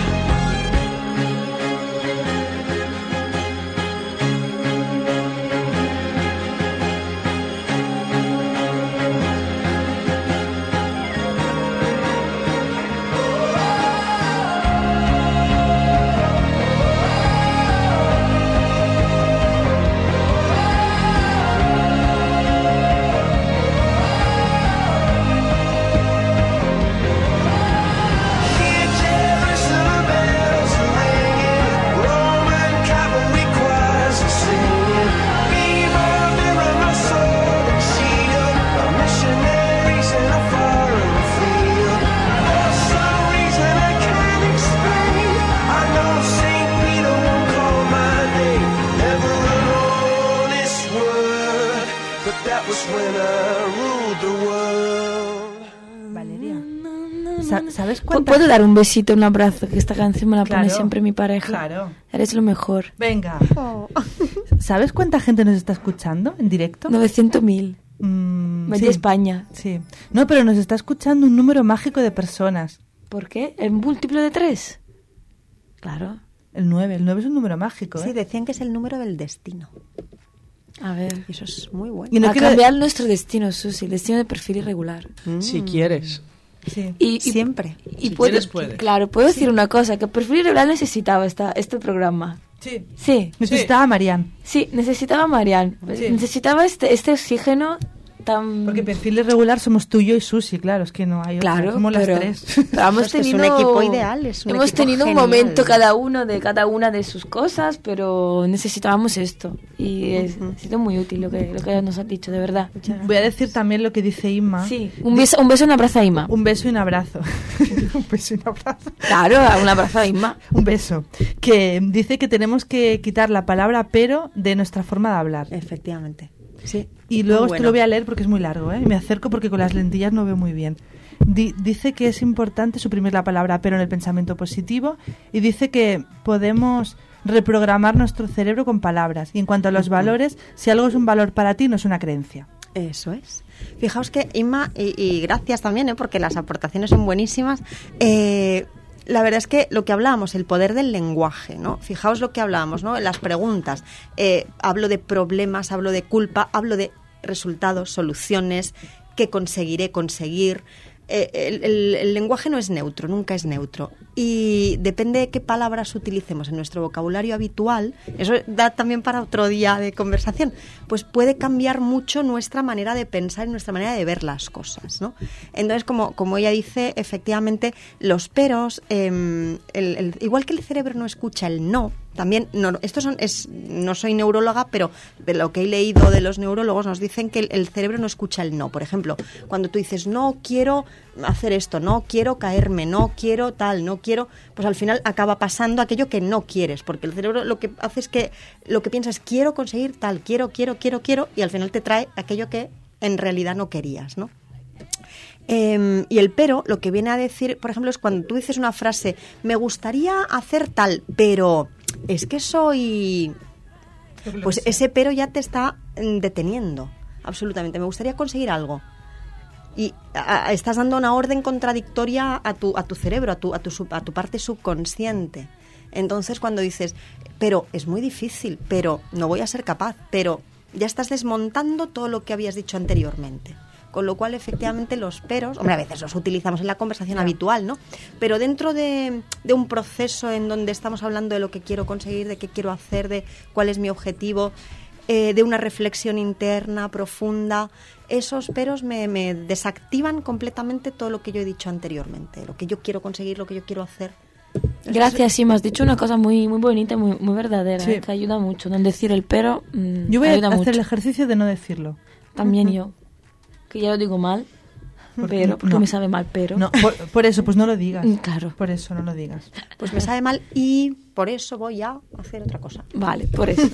Hear Jerusalem bells ringing, Roman cavalry choirs are singing. Be my mirror, my sword and shield, my missionaries in a foreign field. For some reason I can't explain, I know Saint Peter won't call my name ever alone this world, but that was when I ruled the world. Valeria, Sa- ¿sabes ¿Pu- cuánta ¿Puedo dar un besito, un abrazo? Que esta canción me la pone Claro, siempre mi pareja. claro. Eres lo mejor. Venga. Oh. ¿Sabes cuánta gente nos está escuchando en directo? novecientos mil. Mm, Media España. Sí. No, pero nos está escuchando un número mágico de personas. ¿Por qué? ¿El múltiplo de tres? Claro. El nueve. El nueve es un número mágico, ¿eh? Sí, decían que es el número del destino. A ver. Y eso es muy bueno. Y no a quiero- cambiar nuestro destino, Susi. El destino de perfil irregular. Si quieres. Sí. Y, y- Siempre. Y Si puedo- quieres, puedes. Claro, puedo decir una cosa. Que perfil irregular necesitaba esta, este programa. Sí. Sí. Necesitaba a Marianne. Sí, necesitaba a Marian. Sí. Necesitaba este, este oxígeno tan... Porque perfil irregular somos tú, yo y Susi, claro, es que no hay otra. Claro, Somos pero, las tres. pero hemos Es que es un tenido equipo ideal, es un hemos equipo tenido un genial. momento cada uno de cada una de sus cosas, pero necesitábamos esto y es, ha sido muy útil lo que lo que nos has dicho, de verdad. Voy a decir también lo que dice Inma. Sí, un beso, un beso, un abrazo a Inma. Un beso y un abrazo. Un beso y un abrazo. Claro, un abrazo a Inma. Un beso. Que dice que tenemos que quitar la palabra pero de nuestra forma de hablar. Efectivamente. Sí. Y luego Muy esto bueno. lo voy a leer porque es muy largo, ¿eh? Me acerco porque con las lentillas no veo muy bien. Di- dice que es importante suprimir la palabra pero en el pensamiento positivo y dice que podemos reprogramar nuestro cerebro con palabras. Y en cuanto a los valores, si algo es un valor para ti, no es una creencia. Eso es. Fijaos que Inma, y, y gracias también, ¿eh? Porque las aportaciones son buenísimas. Eh, la verdad es que lo que hablábamos, el poder del lenguaje, ¿no? Fijaos lo que hablábamos, ¿no? Las preguntas. Eh, hablo de problemas, hablo de culpa, hablo de resultados, soluciones, qué conseguiré conseguir. Eh, el, el- el lenguaje no es neutro, nunca es neutro. Y depende de qué palabras utilicemos en nuestro vocabulario habitual, eso da también para otro día de conversación, pues puede cambiar mucho nuestra manera de pensar y nuestra manera de ver las cosas, ¿no? Entonces, como, como ella dice, efectivamente, los peros, eh, el- el- igual que el cerebro no escucha el no, también, no, estos son, es, no soy neuróloga, pero de lo que he leído de los neurólogos nos dicen que el, el cerebro no escucha el no. Por ejemplo, cuando tú dices, no quiero hacer esto, no quiero caerme, no quiero tal, no quiero, pues al final acaba pasando aquello que no quieres, porque el cerebro lo que hace es que lo que piensa es quiero conseguir tal, quiero, quiero, quiero, quiero, y al final te trae aquello que en realidad no querías, ¿no? Eh, y el pero lo que viene a decir, por ejemplo, es cuando tú dices una frase, me gustaría hacer tal, pero es que soy... Pues ese pero ya te está mm, deteniendo, absolutamente. Me gustaría conseguir algo. Y a- a- estás dando una orden contradictoria a tu, a tu cerebro, a tu, a, tu, sub- a tu parte subconsciente. Entonces, cuando dices, pero es muy difícil, pero no voy a ser capaz, pero ya estás desmontando todo lo que habías dicho anteriormente. Con lo cual, efectivamente, los peros, hombre, a veces los utilizamos en la conversación habitual, ¿no? Pero dentro de, de un proceso en donde estamos hablando de lo que quiero conseguir, de qué quiero hacer, de cuál es mi objetivo, eh, de una reflexión interna profunda. Esos peros me, me desactivan completamente todo lo que yo he dicho anteriormente, lo que yo quiero conseguir, lo que yo quiero hacer. Gracias, sí, me has dicho una cosa muy muy bonita, muy muy verdadera, Sí. eh, que ayuda mucho. No decir el pero mm, Yo voy a ayuda hacer mucho. el ejercicio de no decirlo. También yo, que ya lo digo mal, pero porque no. me sabe mal, pero No, por, por eso, pues no lo digas. Mm, claro. Por eso no lo digas. Pues me sabe mal y por eso voy a hacer otra cosa. Vale, por eso.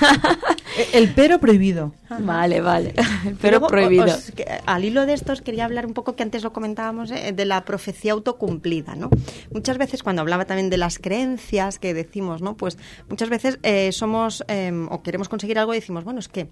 E- El pero prohibido. Vale, vale. Y Pero luego, prohibido. os- que, al hilo de estos quería hablar un poco, que antes lo comentábamos, eh, de la profecía autocumplida, ¿no? Muchas veces cuando hablaba también de las creencias que decimos, ¿no? Pues muchas veces eh, somos eh, o queremos conseguir algo y decimos, bueno, es que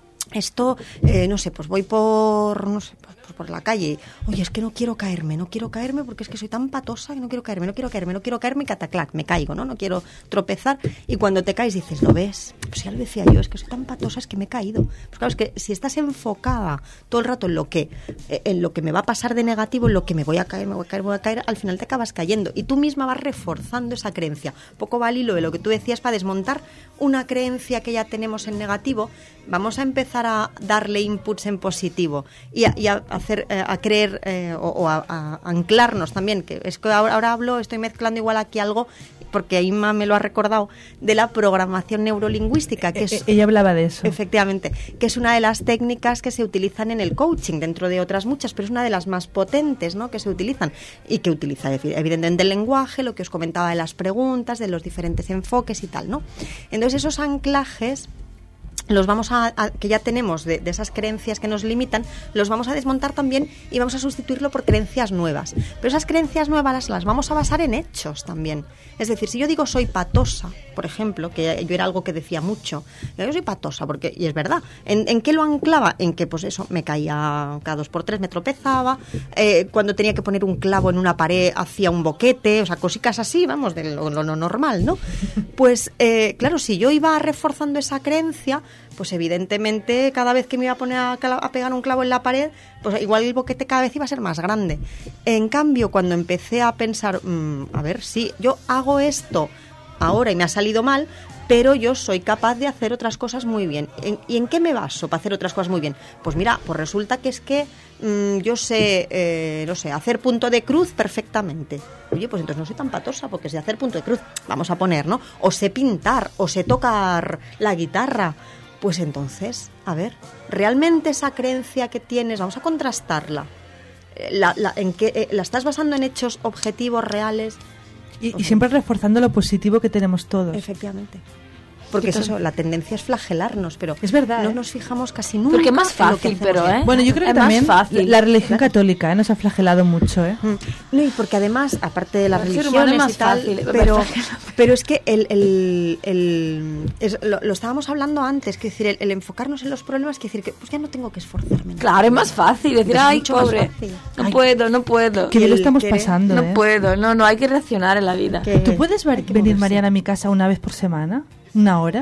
esto, eh, no sé, pues voy por, no sé, pues por la calle y, oye, es que no quiero caerme, no quiero caerme porque es que soy tan patosa que no quiero caerme, no quiero caerme, no quiero caerme, cataclac, me caigo, ¿no? No quiero tropezar. Y cuando te caes dices, ¿lo ves? Pues ya lo decía yo, es que soy tan patosa, es que me he caído. Pues claro, es que si estás enfocada todo el rato en lo que, eh, en lo que me va a pasar de negativo, en lo que me voy a caer, me voy a caer, me voy a caer, al final te acabas cayendo. Y tú misma vas reforzando esa creencia. Poco va al hilo de lo que tú decías, para desmontar una creencia que ya tenemos en negativo, vamos a empezar a darle inputs en positivo y a, y a hacer, eh, a creer eh, o, o a, a anclarnos también, que es que ahora, ahora hablo, estoy mezclando igual aquí algo, porque Inma me lo ha recordado, de la programación neurolingüística, que E- es... e- Ella hablaba de eso. Efectivamente, que es una de las técnicas que se utilizan en el coaching, dentro de otras muchas, pero es una de las más potentes, ¿no?, que se utilizan y que utiliza evidentemente el lenguaje, lo que os comentaba de las preguntas, de los diferentes enfoques y tal, ¿no? Entonces esos anclajes los vamos a, a que ya tenemos de, de esas creencias que nos limitan, los vamos a desmontar también y vamos a sustituirlo por creencias nuevas. Pero esas creencias nuevas las, las vamos a basar en hechos también. Es decir, si yo digo soy patosa, por ejemplo, que yo era algo que decía mucho, yo soy patosa, porque, y es verdad, ¿en, en qué lo anclaba? En que, pues eso, me caía cada dos por tres, me tropezaba, eh, cuando tenía que poner un clavo en una pared hacía un boquete, o sea, cositas así, vamos, de lo, lo, lo normal, ¿no? Pues, eh, claro, si yo iba reforzando esa creencia, pues evidentemente cada vez que me iba a poner a, cla- a pegar un clavo en la pared, pues igual el boquete cada vez iba a ser más grande. En cambio, cuando empecé a pensar, mmm, a ver, sí, yo hago esto ahora y me ha salido mal, pero yo soy capaz de hacer otras cosas muy bien. ¿En, ¿Y en qué me baso para hacer otras cosas muy bien? Pues mira, pues resulta que es que mmm, yo sé, eh, no sé, hacer punto de cruz perfectamente. Oye, pues entonces no soy tan patosa, porque sé hacer punto de cruz, vamos a poner, ¿no? O sé pintar, o sé tocar la guitarra. Pues entonces, a ver, ¿realmente esa creencia que tienes, vamos a contrastarla? Eh, La, la, ¿en qué, eh, ¿La estás basando en hechos objetivos, reales? Y, y siempre reforzando lo positivo que tenemos todos. Efectivamente. Porque es eso, la tendencia es flagelarnos, pero Es verdad, no ¿eh? nos fijamos casi nunca. Porque es más en lo que fácil, hacemos pero, bien. ¿eh? Bueno, yo creo que Es más también fácil. la religión católica ¿eh? nos ha flagelado mucho, ¿eh? Mm. No, y porque además, aparte de las El ser humano es religiones más y tal, fácil, ¿eh? pero, Perfecto. pero es que el, el, el- es- lo, lo estábamos hablando antes, que decir, el, el enfocarnos en los problemas, que decir que pues ya no tengo que esforzarme. Claro, es más fácil decir, Es ay, mucho más pobre, fácil. no Ay, puedo, no puedo. Qué bien lo el estamos querer- pasando, No ¿eh? puedo, no, no, hay que reaccionar en la vida. Que- ¿Tú puedes ver- hay que venir, moverse. Mariana, a mi casa una vez por semana? ¿Una hora?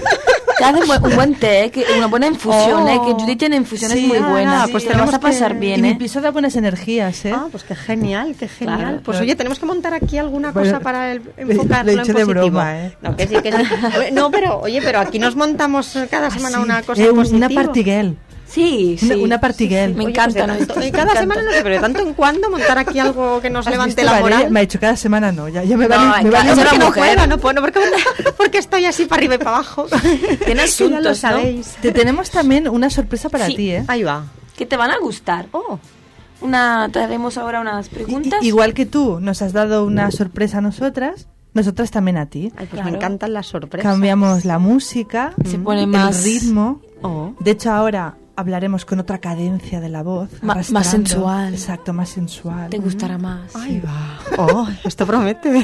Te hacen bu- un buen té, que, una buena infusión, Oh. ¿eh? Que Judy tiene infusiones Sí, muy ah, buenas. sí, Pues te lo tenemos vas a pasar que- bien, Y mi ¿eh? piso da buenas energías, ¿eh? Ah, pues qué genial, qué genial. Claro, pues claro. oye, tenemos que montar aquí alguna Bueno, cosa para el, lo he enfocarlo en dicho de positivo. broma, ¿eh? No, que sí, que sí. No, pero oye, pero aquí nos montamos cada semana Ah, sí. una cosa Eh, un- positiva. Una partiguel. Sí, sí. Una, una partiguel. Me Oye, encanta, pues de ¿no? tanto- Me y cada encanta. semana no sé, pero de tanto en cuando montar aquí algo que nos ¿Has levante visto, la Valeria? moral. Me ha dicho cada semana no, ya, ya me No, va me va cada- a es No, una porque no mujer. puedo, no puedo, no, porque, porque estoy así para arriba y para abajo. Tiene Que ya lo asuntos, ¿no? sabéis. Te tenemos también una sorpresa para Sí. ti, ¿eh? Ahí va. Que te van a gustar. Oh, Una, te haremos ahora unas I- preguntas. i- igual que tú nos has dado una sorpresa a nosotras, nosotras también a ti. ay, pues Claro. me encantan las sorpresas. Cambiamos la música, Se pone el más- ritmo. Oh. De hecho, ahora hablaremos con otra cadencia de la voz. Ma- más arrastrando. sensual. Exacto, más sensual. Te gustará más. Ahí va. Oh, esto promete.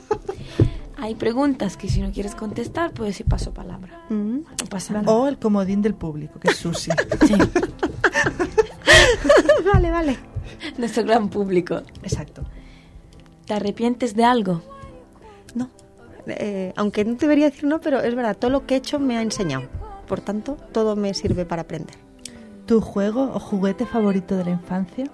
Hay preguntas que si no quieres contestar, puedes ir paso palabra. Mm. No pasa nada. O el comodín del público, que es Susi. Sí, Vale, vale. nuestro gran público. Exacto. ¿Te arrepientes de algo? No. Eh, aunque no debería decir no, pero es verdad, todo lo que he hecho me ha enseñado. Por tanto, todo me sirve para aprender. ¿Tu juego o juguete favorito de la infancia?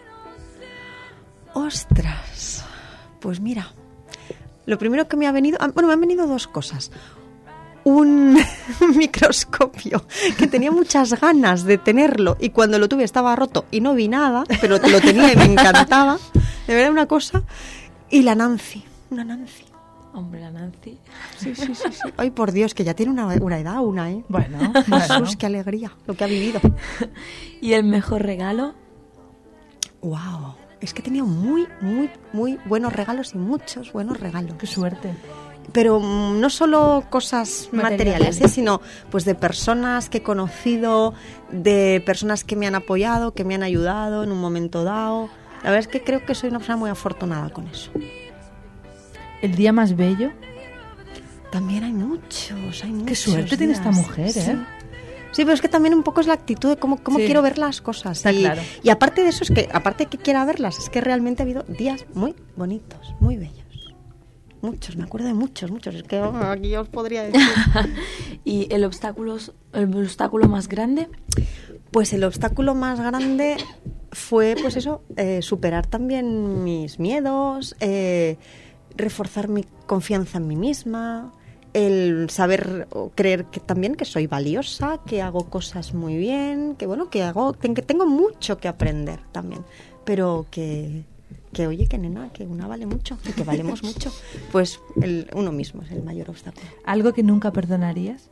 Ostras. Pues mira, lo primero que me ha venido... ah, Bueno, me han venido dos cosas. un microscopio que tenía muchas ganas de tenerlo y cuando lo tuve estaba roto y no vi nada, pero lo tenía y me encantaba. De verdad, una cosa. Y la Nancy, una Nancy. Hombre, la Nancy. Sí, sí, sí, sí. Ay, por Dios, que ya tiene una, una edad, una, ¿eh? Bueno, Jesús, bueno. qué alegría lo que ha vivido. ¿Y el mejor regalo? Wow. Es que he tenido muy, muy, muy buenos regalos y muchos buenos regalos. Qué suerte. Pero mm, no solo cosas materiales, Materiales. ¿eh? Sino pues de personas que he conocido, de personas que me han apoyado, que me han ayudado en un momento dado. La verdad es que creo que soy una persona muy afortunada con eso. El día más bello. También hay muchos, hay muchos. Qué suerte tiene esta días. mujer, Sí. ¿eh? Sí, pero es que también un poco es la actitud de cómo, cómo Sí. quiero ver las cosas. Está y, claro. y aparte de eso, es que aparte de que quiera verlas, es que realmente ha habido días muy bonitos, muy bellos. Muchos, me acuerdo de muchos, muchos. Es que oh, aquí yo os podría decir. ¿Y el obstáculo, el obstáculo más grande? Pues el obstáculo más grande fue, pues eso, eh, superar también mis miedos, eh, reforzar mi confianza en mí misma, el saber o creer que también que soy valiosa, que hago cosas muy bien, que bueno, que hago, que tengo mucho que aprender también, pero que, que oye, que nena, que una vale mucho y que valemos mucho. Pues el, uno mismo es el mayor obstáculo. ¿Algo que nunca perdonarías?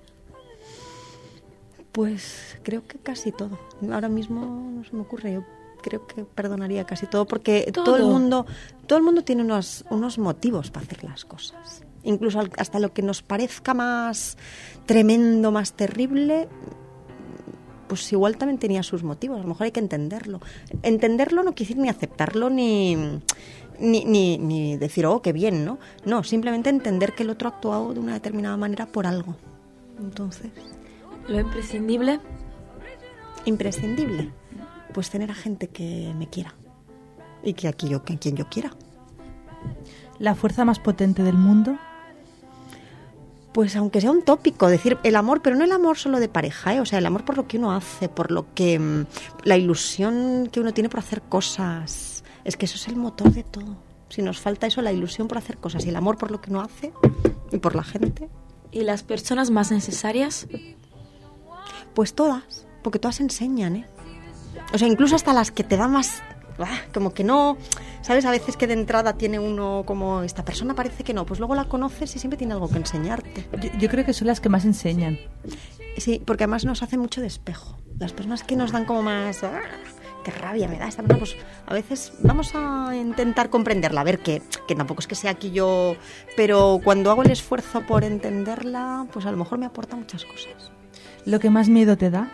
Pues creo que casi todo. Ahora mismo no se me ocurre. Yo creo que perdonaría casi todo porque todo, ¿Todo? el mundo, todo el mundo tiene unos, unos motivos para hacer las cosas. Incluso al- hasta lo que nos parezca más tremendo, más terrible, pues igual también tenía sus motivos. A lo mejor hay que entenderlo. Entenderlo no quiere decir ni aceptarlo ni ni, ni, ni decir, oh, qué bien, ¿no? No, simplemente entender que el otro ha actuado de una determinada manera por algo. Entonces, Lo imprescindible. imprescindible, pues tener a gente que me quiera y que aquí yo, que quien yo quiera. ¿La fuerza más potente del mundo? Pues aunque sea un tópico, decir el amor, pero no el amor solo de pareja, ¿eh? O sea, el amor por lo que uno hace, por lo que mm, la ilusión que uno tiene por hacer cosas, es que eso es el motor de todo. Si nos falta eso, la ilusión por hacer cosas y el amor por lo que uno hace y por la gente, ¿Y las personas más necesarias? pues todas, porque todas enseñan, ¿eh? O sea, incluso hasta las que te dan más, ¡ah!, como que no, ¿sabes? A veces que de entrada tiene uno como, esta persona parece que no, pues luego la conoces y siempre tiene algo que enseñarte. Yo, yo creo que son las que más enseñan. Sí, porque además nos hace mucho de espejo. Las personas que nos dan como más, ¡ah!, qué rabia me da esta persona, pues a veces vamos a intentar comprenderla, a ver que, que tampoco es que sea aquí yo, pero cuando hago el esfuerzo por entenderla, pues a lo mejor me aporta muchas cosas. ¿Lo que más miedo te da?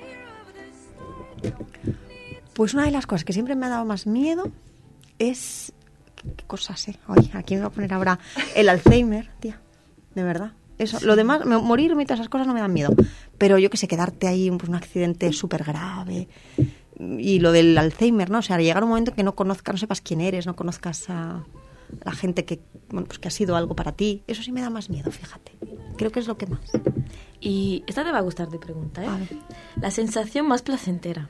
Pues una de las cosas que siempre me ha dado más miedo es... ¿Qué, qué cosas, eh? Ay, aquí me voy a poner ahora el Alzheimer, tía. De verdad. Eso, lo demás, me- morirme y todas esas cosas no me dan miedo. Pero yo que sé, quedarte ahí, pues un accidente súper grave. Y lo del Alzheimer, ¿no? O sea, llegar un momento que no conozcas, no sepas quién eres, no conozcas a la gente que, bueno, pues que ha sido algo para ti. Eso sí me da más miedo, fíjate. Creo que es lo que más. Y esta te va a gustar de pregunta, ¿eh? A ver. La sensación más placentera.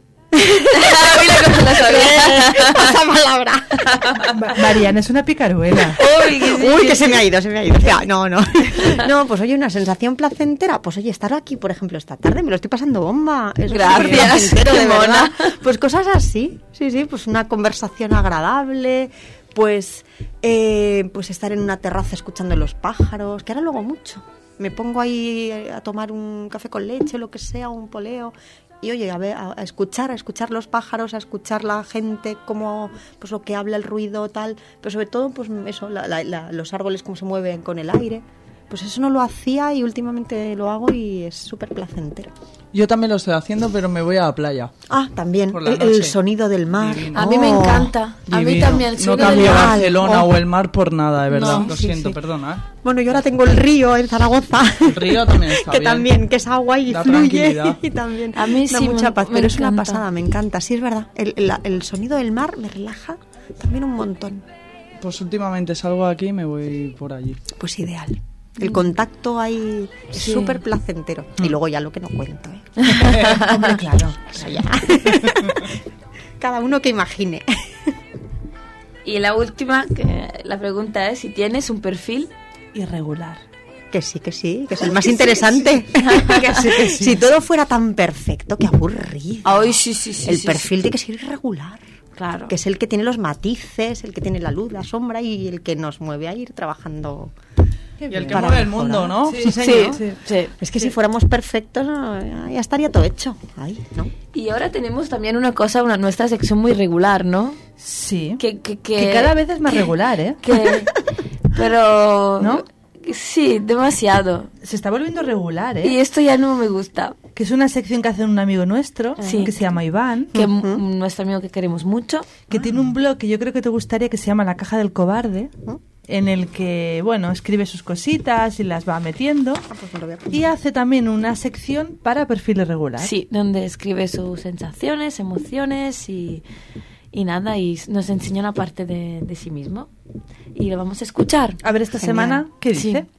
Esa palabra. Ma- Mariana es una picaruela. Uy, que se me ha ido, se me ha ido. Ya, no, no. No, pues oye, una sensación placentera. Pues oye, estar aquí, por ejemplo, esta tarde, me lo estoy pasando bomba. Es Gracias, súper placentero, de qué verdad. mona. Pues cosas así. Sí, sí, pues una conversación agradable. Pues, eh, pues estar en una terraza escuchando los pájaros, que ahora lo hago mucho. Me pongo ahí a tomar un café con leche, lo que sea, un poleo. Y oye, a, ver, a, a escuchar, a escuchar los pájaros, a escuchar la gente, cómo, pues lo que habla, el ruido, tal. Pero sobre todo, pues eso, la- la- la- los árboles cómo se mueven con el aire. Pues eso no lo hacía y últimamente lo hago y es súper placentero. Yo también lo estoy haciendo, pero me voy a la playa. Ah, también, Por la el, el noche. sonido del mar. Divino. A mí me Oh. encanta. A mí Divino. también. No soy de cambio mar. Barcelona Oh. o el mar por nada, de verdad. No, lo sí, siento, sí. perdona. ¿eh? Bueno, yo ahora tengo el río en Zaragoza. El río también está que bien. también, que es agua y Da fluye tranquilidad. y también A mí da sí mucha me- paz, me pero es una encanta. pasada, me encanta, sí es verdad. El, el- el sonido del mar me relaja también un montón. Pues últimamente salgo de aquí y me voy por allí. Pues ideal. El contacto ahí es Sí. súper placentero. Y luego ya lo que no cuento, ¿eh? Hombre, claro. Eso ya. Cada uno que imagine. Y la última, que la pregunta es si tienes un perfil. Irregular. Que sí, que sí, que es el más interesante. Que sí, que sí. Si todo fuera tan perfecto, qué aburrido. Ay, sí, sí, sí. el sí, perfil sí. tiene que ser irregular. Claro. Que es el que tiene los matices, el que tiene la luz, la sombra y el que nos mueve a ir trabajando. Y el que Para mueve el mejorar. mundo, ¿no? Sí, Sí, sí. sí. Es que si fuéramos perfectos, no, ya estaría todo hecho. Ay, ¿no? Y ahora tenemos también una cosa, una nuestra sección muy regular, ¿no? Sí. Que, que, que, Que cada vez es más regular, ¿eh? que- pero... ¿No? Sí, demasiado. Se está volviendo regular, ¿eh? Y esto ya no me gusta. Que es una sección que hace un amigo nuestro, Sí. que se llama Iván, Que m- nuestro amigo que queremos mucho. que tiene un blog que yo creo que te gustaría, que se llama La Caja del Cobarde, en el que, bueno, escribe sus cositas y las va metiendo. Y hace también una sección para perfil irregular. Sí, donde escribe sus sensaciones, emociones y, y nada, y nos enseña una parte de, de sí mismo. Y lo vamos a escuchar. A ver esta Genial. semana, ¿qué Sí. dice?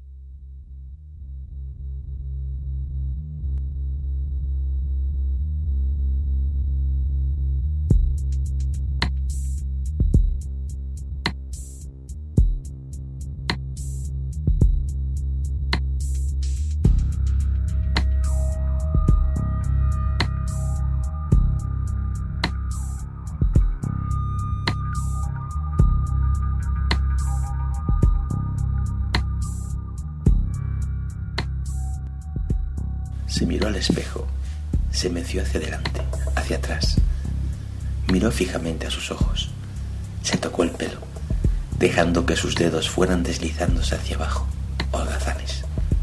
Se miró al espejo, se meció hacia adelante, hacia atrás. Miró fijamente a sus ojos. Se tocó el pelo, dejando que sus dedos fueran deslizándose hacia abajo, holgazanes.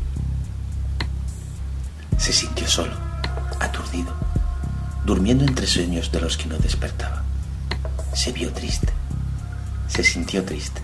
Se sintió solo, aturdido, durmiendo entre sueños de los que no despertaba. Se vio triste, se sintió triste.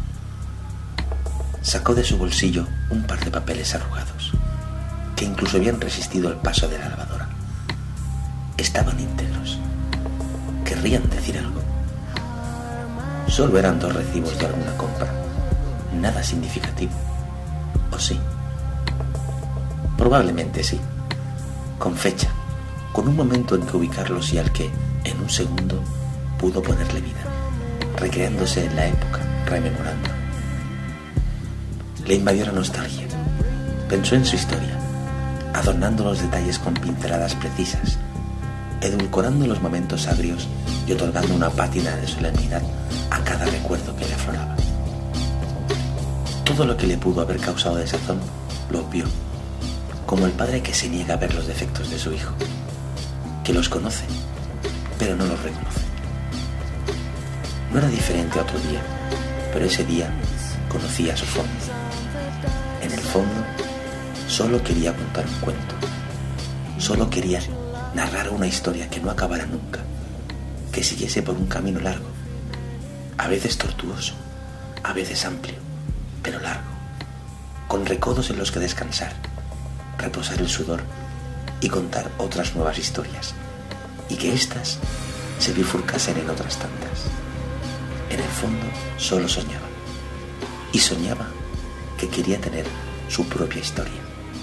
Sacó de su bolsillo un par de papeles arrugados, que incluso habían resistido el paso de la lavadora. Estaban íntegros. Querrían decir algo. Solo eran dos recibos de alguna compra. Nada significativo. ¿O sí? Probablemente sí. Con fecha, con un momento en que ubicarlos y al que, en un segundo, pudo ponerle vida, recreándose en la época, rememorando. Le invadió la nostalgia. Pensó en su historia, adornando los detalles con pinceladas precisas, edulcorando los momentos agrios y otorgando una pátina de solemnidad a cada recuerdo que le afloraba. Todo lo que le pudo haber causado desazón lo vio, como el padre que se niega a ver los defectos de su hijo, que los conoce, pero no los reconoce. No era diferente a otro día, pero ese día conocía su fondo. En el fondo, solo quería contar un cuento. Solo quería narrar una historia que no acabara nunca, que siguiese por un camino largo, a veces tortuoso, a veces amplio, pero largo, con recodos en los que descansar, reposar el sudor y contar otras nuevas historias, y que éstas se bifurcasen en otras tantas. En el fondo, solo soñaba, y soñaba que quería tener su propia historia.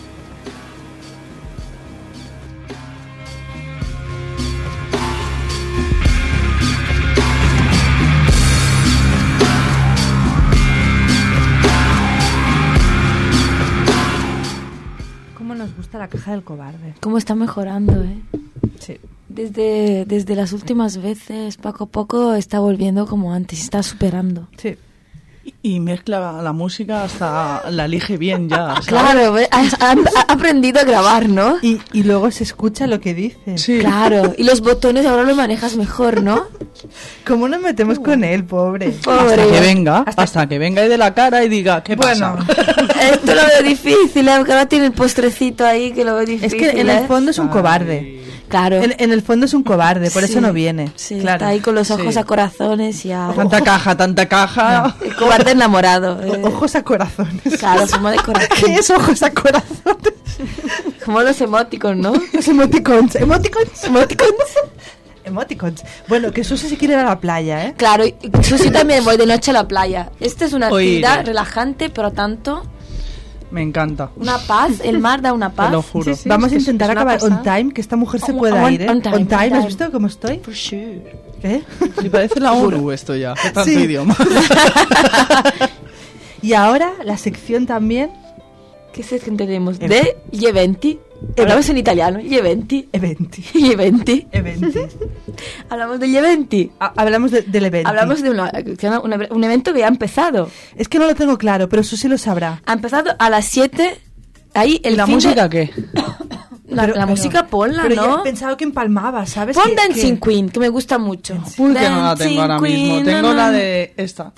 ¿Cómo nos gusta La Caja del Cobarde? Cómo está mejorando, ¿eh? Sí. Desde, desde las últimas veces, poco a poco, está volviendo como antes, está superando. Sí. Y mezcla la música hasta la elige bien ya, ¿sabes? Claro, ha, ha- ha aprendido a grabar, ¿no? Y, y luego se escucha lo que dice. Sí. Claro, y los botones ahora los manejas mejor, ¿no? ¿Cómo nos metemos con él, pobre? Hasta que venga, hasta, que venga y de la cara y diga, ¿qué Bueno, pasa? Esto lo veo difícil, ¿eh? Porque ahora tiene el postrecito ahí que lo veo es difícil. que en ¿eh? el fondo es un Ay. cobarde. Claro. En, en el fondo es un cobarde, por eso Sí, no viene. Sí, claro. está ahí con los ojos Sí. a corazones y a... Tanta caja, tanta caja. El cobarde enamorado. eh. O- Ojos a corazones. Claro, forma de corazón. ¿Qué es ojos a corazones? Como los emoticons, ¿no? Los emoticons. Emoticons. Emoticons. Emoticons. Bueno, que Susi se quiere ir a la playa, ¿eh? Claro, y Susi también voy de noche a la playa. Esta es una Oye. actividad relajante, pero tanto Me encanta. una paz. El mar da una paz. Te lo juro. Sí, Vamos a es- intentar es una acabar pasada. on time, que esta mujer se On- pueda on- ir, ¿eh? on time, on ¿has time. visto cómo estoy? For sure. ¿Eh? Y parece la ONU esto ya. ¿Qué tanto Sí. idioma? Y ahora la sección también ¿Qué sección tenemos? Ev- De gli eventi. Hablamos en italiano, gli eventi. Eventi. Gli eventi. Eventi. Hablamos degli eventi. Ha- hablamos de- del evento. Hablamos de una- una- un evento que ya ha empezado. Es que no lo tengo claro, pero Susi lo sabrá. Ha empezado a las siete. Ahí el ¿Y la fin de- música qué? La, Pero- la pero- música ponla, pero ¿no? yo he pensado que empalmaba, ¿sabes? Pon Que- Dancing que- Queen, que me gusta mucho. Uy, que no la Dancing tengo ahora mismo. Queen, Tengo no, la no, de esta.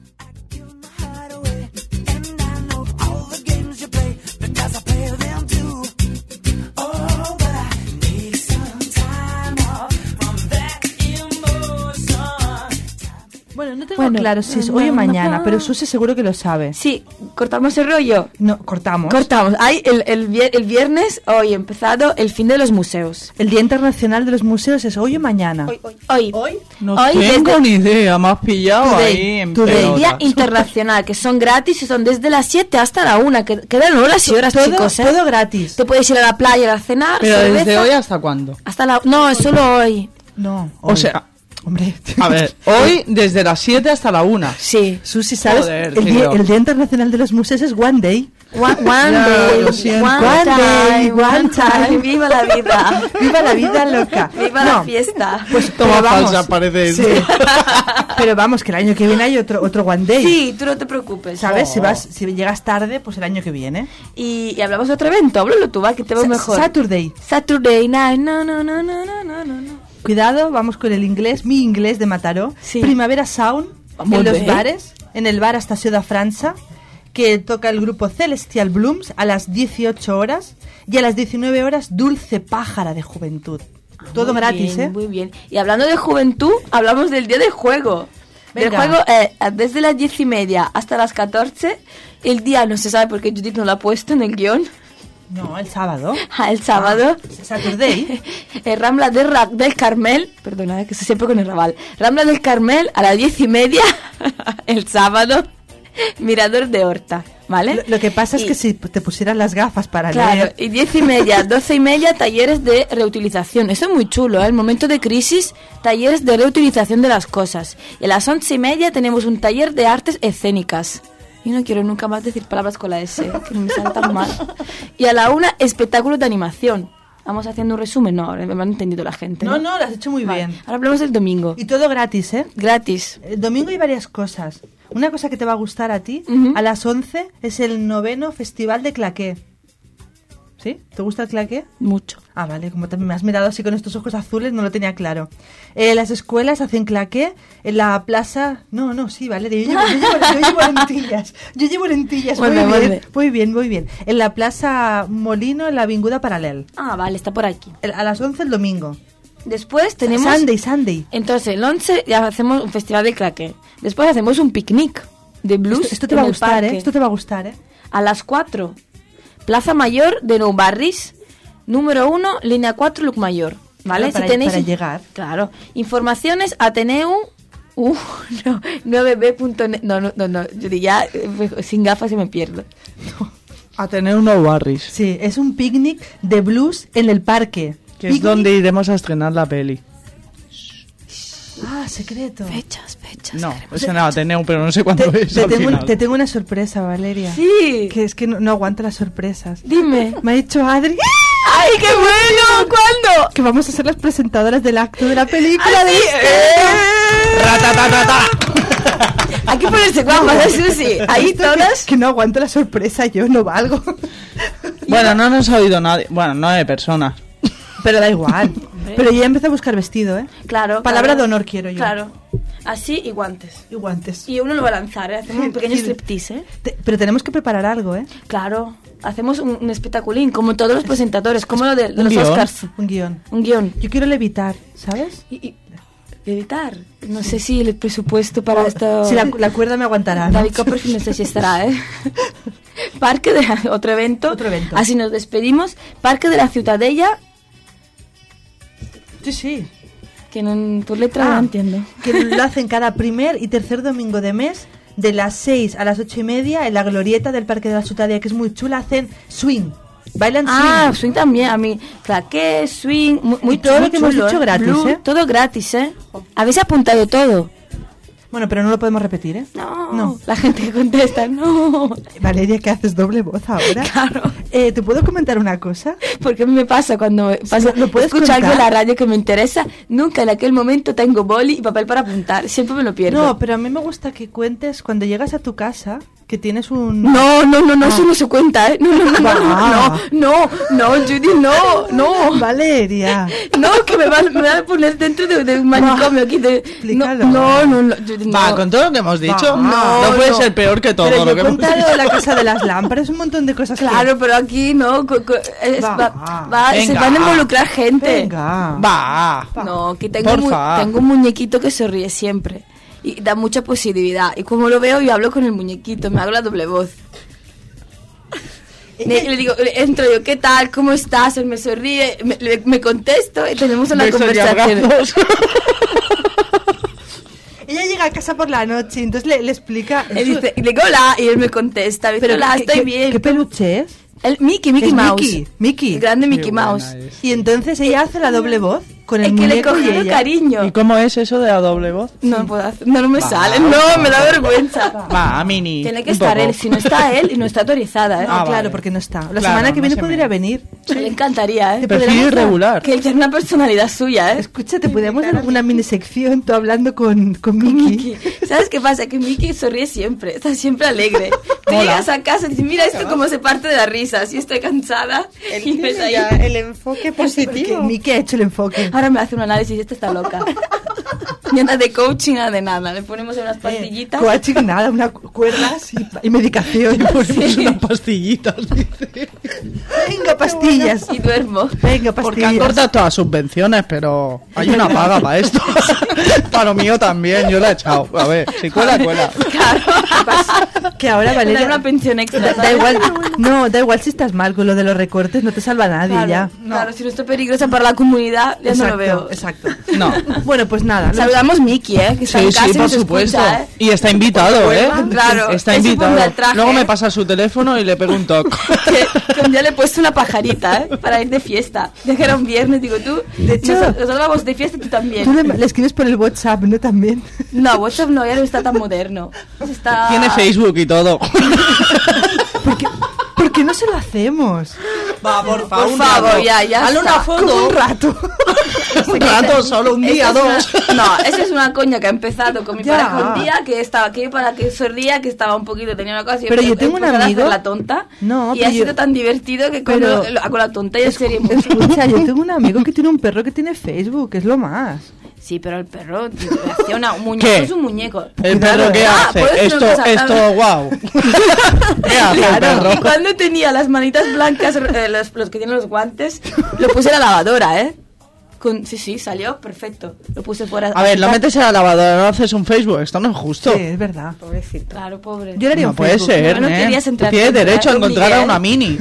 Bueno, no tengo Bueno, claro si es no, hoy o no, mañana, no. pero Susi seguro que lo sabe. Sí, cortamos el rollo. No, cortamos. Cortamos. Hay el, el, vier- el viernes, hoy ha empezado el fin de los museos. El Día Internacional de los Museos es hoy o mañana. Hoy. ¿Hoy? No Hoy tengo desde- ni idea, me has pillado Today, ahí en today. El pelotas. Día Internacional, que son gratis y son desde las siete hasta la una, que quedan horas y horas, todo, chicos, ¿eh? todo gratis. Te puedes ir a la playa a cenar, Pero desde cerveza, hoy hasta cuándo. hasta la... No, es solo hoy. No. O hoy. sea, Hombre. a ver, hoy desde las siete hasta la una. Sí. Susi, ¿sabes? Joder, el, día, tío. el Día Internacional de los Museos es One Day. One, one Ya, day, lo siento. one, One day, time, one time. Viva la vida. ¡Viva la vida loca! Viva No, la fiesta. Pues Toma pero vamos. falsa, parece. Sí. Pero vamos, que el año que viene hay otro otro One Day. Sí, tú no te preocupes. ¿Sabes? Si vas, si llegas tarde, pues el año que viene. Y, y hablamos de otro evento. Háblalo tú, va, que te veo Sa- mejor. Saturday. Saturday night. No, no, no, no, no, no, no, no. Cuidado, vamos con el inglés, mi inglés de Mataró. Sí. Primavera Sound, Muy en los bien. bares, en el bar Estació de França, que toca el grupo Celestial Blooms a las dieciocho horas y a las diecinueve horas Dulce Pájara de Juventud. Todo Muy gratis, bien, ¿eh? Muy bien. Y hablando de juventud, hablamos del día del juego. Del Venga. juego, eh, desde las diez y media hasta las catorce. El día no se sabe porque Judith no lo ha puesto en el guión. No, el sábado. Ah, el sábado. Saturday. Eh, Rambla de Ra- del Carmel, perdona, eh, que estoy siempre con el Raval. Rambla del Carmel a las diez y media, el sábado, Mirador de Horta, ¿vale? Lo, lo que pasa es Y- que si te pusieras las gafas para Claro, leer... y diez y media, doce y media, talleres de reutilización. Eso es muy chulo, ¿eh? El momento de crisis, talleres de reutilización de las cosas. Y a las once y media tenemos un taller de artes escénicas. Yo no quiero nunca más decir palabras con la S, que me sale tan mal. Y a la una, espectáculos de animación. Vamos haciendo un resumen, no, me han entendido la gente. No, no, lo has hecho muy Vale. bien. Ahora hablamos del domingo. Y todo gratis, ¿eh? Gratis. El domingo hay varias cosas. Una cosa que te va a gustar a ti, Ujú. a las once es el noveno Festival de Claqué. ¿Sí? ¿Te gusta el claqué? Mucho. Ah, vale, como también me has mirado así con estos ojos azules, no lo tenía claro. Eh, las escuelas hacen claqué en la plaza... No, no, sí, Valeria, yo llevo, yo llevo, yo llevo lentillas. Yo llevo lentillas, muy Vuelve, bien, vuelve. muy bien, muy bien. En la plaza Molino, en la Avinguda Paral·lel. Ah, vale, está por aquí. El- A las once el domingo. Después tenemos... Sunday, Sunday. Entonces, el once ya hacemos un festival de claqué. Después hacemos un picnic de blues. Esto, esto te en va a el gustar, parque. ¿eh? Esto te va a gustar, ¿eh? A las cuatro, Plaza Mayor de Nou Barris, número uno, línea cuatro, Llucmayor. ¿Vale? Claro, para- si tenéis, para llegar. Claro. Informaciones, Ateneu, uh, no, nueve b punto net. No, no, no, no, yo diría, eh, sin gafas y me pierdo. A tener unos barris. Sí, es un picnic de blues en el parque. Que es Picnic- donde iremos a estrenar la peli. Ah, secreto. Fechas, fechas. No, es en el Ateneo, pero no sé cuándo Te, es te al tengo, final. un- te tengo una sorpresa, Valeria. Sí. Que es que no, no aguanto las sorpresas. Dime. Me ha dicho Adri ¡Ay, qué bueno! ¿Cuándo? que vamos a ser las presentadoras del acto de la película. ¡Ah, de sí! este ¡Eh! ¡Ratatatata! Hay que ponerse guapas, ¿eh, Susi? Ahí Esto que- todas. Que, no aguanto la sorpresa, yo no valgo. Bueno, no nos ha oído nadie. Bueno, nueve personas. Pero da igual. Pero yo ya empecé a buscar vestido, ¿eh? Claro. Palabra claro. de honor quiero yo. Claro. Así y guantes. Y guantes. Y uno lo va a lanzar, ¿eh? Hacemos un pequeño Sí. striptease, ¿eh? Te- pero tenemos que preparar algo, ¿eh? Claro. Hacemos un, un espectaculín, como todos los presentadores, como lo de, de un los guión. Oscars. Un guión. Un guión. Yo quiero levitar, ¿sabes? Y, y- editar. No sé si el presupuesto para esto... Si la, la cuerda me aguantará, ¿no? David Copperfield no sé si estará, ¿eh? Parque de... Otro evento. Otro evento. Así nos despedimos. Parque de la Ciutadella, Sí, sí. que no, por letra Ah, no entiendo. Que lo hacen cada primer y tercer domingo de mes, de las seis a las ocho y media, en la glorieta del Parque de la Ciutadella, que es muy chula, hacen swing. Bailan Ah, swing. swing también, a mí. Claqué, swing, muy, muy Y todo muy lo que hemos chulo, dicho ¿eh? gratis, Blue, ¿eh? Todo gratis, ¿eh? Habéis apuntado todo. Bueno, pero no lo podemos repetir, ¿eh? No, No. la gente que contesta, no. Valeria, ¿qué haces doble voz ahora? Claro. Eh, ¿Te puedo comentar una cosa? Porque a mí me pasa cuando me pasa, ¿lo puedes escucho algo en contar? la radio que me interesa, nunca en aquel momento tengo boli y papel para apuntar, siempre me lo pierdo. No, pero a mí me gusta que cuentes cuando llegas a tu casa que tienes un... No, no, no, no, Ah. eso no se cuenta, ¿eh? No, no, no, no, Ah. no, no, no, Judy, no, no. Valeria. No, que me van, me van a poner dentro de, de un manicomio aquí. De, no, Explícalo. no, no, no, Judy, no. Va, con todo lo que hemos dicho, Va. no, No, puede no. ser peor que todo Pero lo yo que he hemos contado dicho. de la casa de las lámparas, un montón de cosas que- Claro, pero aquí no, co- co- es- Va. va, va, se Venga. van a involucrar gente. Venga. Va. No, aquí tengo, un mu- Porfa. tengo un muñequito que se ríe siempre y da mucha positividad. Y como lo veo, yo hablo con el muñequito, me hago la doble voz. Le, le digo, le entro yo, ¿qué tal? ¿Cómo estás? Él me sonríe, me, le- me contesto y tenemos una Besos y conversación. abrazos. Ella llega a casa por la noche, entonces le, le explica... Él dice, y le digo hola, y él me contesta, me dice, Pero hola, ¿qué- estoy qué- bien. ¿Qué peluche es? El Mickey, Mickey Es Mouse. Mickey, Mickey. El grande Mickey Qué Mouse. buena es. Y entonces ella hace la doble voz con el Es que le he muñeco y cogido ella. cariño. ¿Y cómo es eso de la doble voz? No me puedo hacer, no, no me Va, sale, no, me da vergüenza. Va, Mini. Tiene que un estar poco. él, si no está él y no está autorizada, ¿eh? No, Ah, claro, vale. porque no está. La Claro, semana que no viene se podría me- venir. Le encantaría, ¿eh? Te Perfil podríamos dar- irregular. Que él tiene una personalidad suya, ¿eh? Escucha, te podríamos dar una mini sección tú hablando con, con Con Mickey. Mickey. ¿Sabes qué pasa? Que Mickey sonríe siempre, está siempre alegre. Tú Mola. llegas a casa y dices, mira esto cómo se parte de la risa, si estoy cansada. Y ves ahí. el enfoque Porque Mickey ha hecho el enfoque. Ahora me hace un análisis y esta está loca. Ni nada de coaching, nada de nada. Le ponemos en unas pastillitas. Coaching, nada, una cu- cuerdas y, y medicación. Ponemos unas pastillitas, dice. Venga, pastillas. Y duermo. Venga, Porque han pastillas. cortado todas las subvenciones, pero hay una paga para esto. Para lo mío también, yo la he echado. A ver, si cuela, cuela. Claro. Que ahora, Dar Valeria... una pensión extra. Da, da ¿sabes? igual, no, da igual si estás mal con lo de los recortes, no te salva nadie Claro, ya. claro, si no estoy peligrosa para la comunidad, ya no lo veo. Exacto. No. Bueno, pues nada. lo- Saludamos Mickey, ¿eh? Que está Sí, en casa sí, y por nos supuesto. escucha, ¿eh? Y está invitado, ¿eh? Claro, Está ese invitado. ponme el traje, Luego me ¿eh? pasa su teléfono y le pego un toque. que, que un día le he puesto una pajarita, ¿eh? Para ir de fiesta. Ya que era un viernes, digo tú. De hecho- nosotros, nosotros vamos de fiesta y tú también. Tú le, le escribes por el WhatsApp, ¿no? También. No, WhatsApp no, ya no está tan moderno. Está... Tiene Facebook y todo. ¿Por qué, por qué no se lo hacemos? Va, por Por favor, ya, ya Hazle está. una foto. Un rato. Un rato, solo un día, Esa dos. es una- no, esa es una coña que ha empezado con mi Ya. pareja un día, que estaba aquí para que sonría, que estaba un poquito, tenía una cosa y Pero he- yo he tengo un empezado a amigo- hacer la tonta. No, y pero ha yo- sido tan divertido que cuando Pero- lo hago la tonta ya sería mucho. Escucha, yo tengo un amigo que tiene un perro que tiene Facebook, es lo más. Sí, pero el perro tío, le hacía una, un muñeco, ¿Qué? es un muñeco. ¿El perro qué Ah, hace? ¿puedo decir Esto, una cosa? esto, wow. ¿Qué hace el Claro, y perro? cuando tenía las manitas blancas, eh, los, los que tienen los guantes, lo puse en la lavadora, ¿eh? Con, sí, sí, salió perfecto. Lo puse fuera. A ver, lo metes en la lavadora, no haces un Facebook. Esto no es justo. Sí, es verdad. Pobrecito. Claro, pobre. Yo le haría No un puede Facebook. ser, No, no ¿eh? querías entrar Tiene dentro, derecho a ¿eh? encontrar a Miguel. una mini.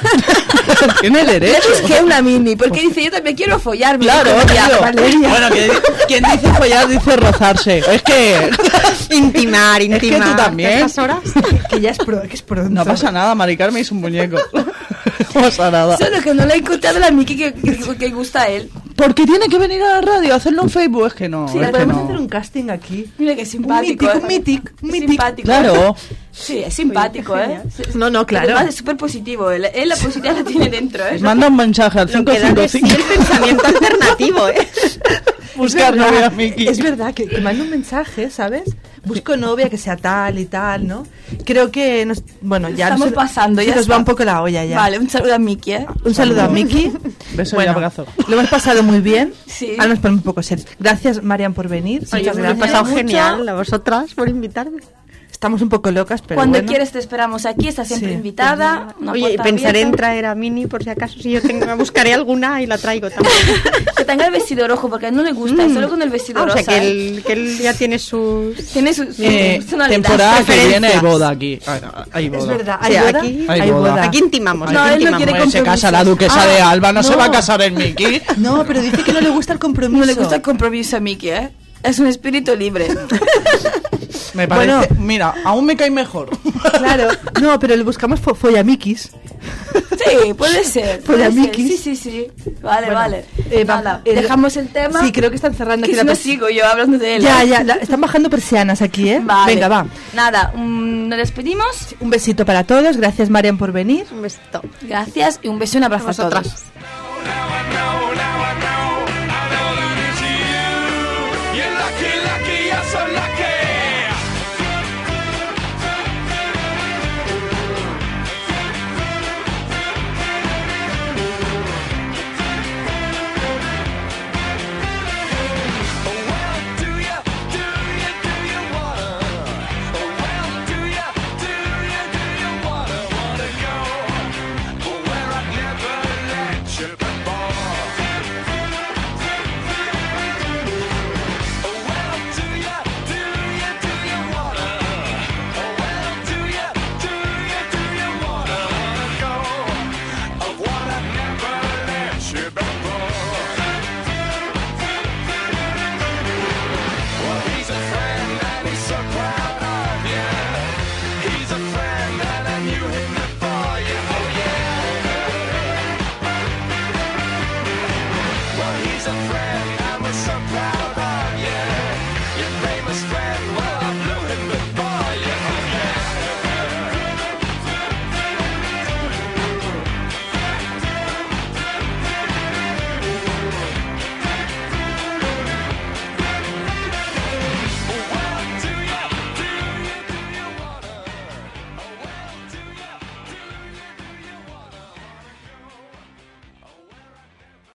Tiene Le derecho. busqué una mini, porque dice, yo también quiero follar. me Claro, dijo, "Ya, tío. Valeria". Bueno, que, quien dice follar dice rozarse. Es que... Intimar, Es que tú intimar. también. ¿A estas horas? Que ya es, pro, que es pronto. No pasa nada, Mari Carmen es un muñeco. No pasa nada. Solo que no le he encontrado la Miki que, que, que gusta a él. ¿Por qué tiene que venir a la radio a hacerlo en Facebook? Es que no, Sí, es que Podemos no. hacer un casting aquí. Mira que simpático. mític, ¿eh? un mític, un Es mític. simpático. Claro. Sí, es simpático, ¿eh? No, no, claro. Además es súper positivo. Él, él la positividad la tiene dentro, ¿eh? Manda un mensaje al Lo cinco que da cinco de sí cinco. el pensamiento alternativo, ¿eh? Buscar Es verdad, novia a Miki. Es verdad que, que manda un mensaje, ¿sabes? Busco novia que sea tal y tal, ¿no? Creo que nos, bueno, ya Estamos se- pasando, se ya nos está. va un poco la olla ya. Vale, un saludo a Miki, ¿eh? Un saludo a Miki. Beso y Bueno, abrazo. lo hemos pasado muy bien. Sí. Ahora nos ponemos un poco serios. Gracias, Marian, por venir. Oye, Muchas me lo he gracias. pasado mucho. genial a vosotras por invitarme. Estamos un poco locas, pero Cuando bueno. quieres te esperamos aquí, estás siempre Sí. invitada. una Oye, puerta pensaré en abierta. traer a Mini por si acaso, si yo tengo, buscaré alguna y la traigo también. Que tenga el vestido rojo, porque a él no le gusta, y solo con el vestido Ah, o sea, rosa. que ¿eh? él, que él ya tiene sus... Tiene su, su Eh, personalidad. temporada que preferencias. viene hay boda aquí. Ay, no, hay boda. Es verdad, Sí, hay boda. aquí- Hay boda. Aquí intimamos. No, aquí él no intimamos. quiere Pues se casa la compromisos. duquesa Ah, de Alba, no, se no. va a casar en Miki. No, pero dice que no le gusta el compromiso. No le gusta el compromiso a Miki, ¿eh? Es un espíritu libre. Me parece. Bueno. Mira, aún me cae mejor. Claro, no, pero le buscamos fo follamikis. Sí, puede ser. Por puede ser. amiguis. Sí, sí, sí. Vale, Bueno, vale. eh, va- Nada, el- dejamos el tema. Sí, creo que están cerrando que aquí si la no pers- sigo yo hablando de él. Ya, ¿eh? ya, la- están bajando persianas aquí, ¿eh? Vale. Venga, va. Nada, mm, nos despedimos. Un besito para todos. Gracias, Marian, por venir. Un besito. Gracias y un beso y un abrazo a Vosotras. todos.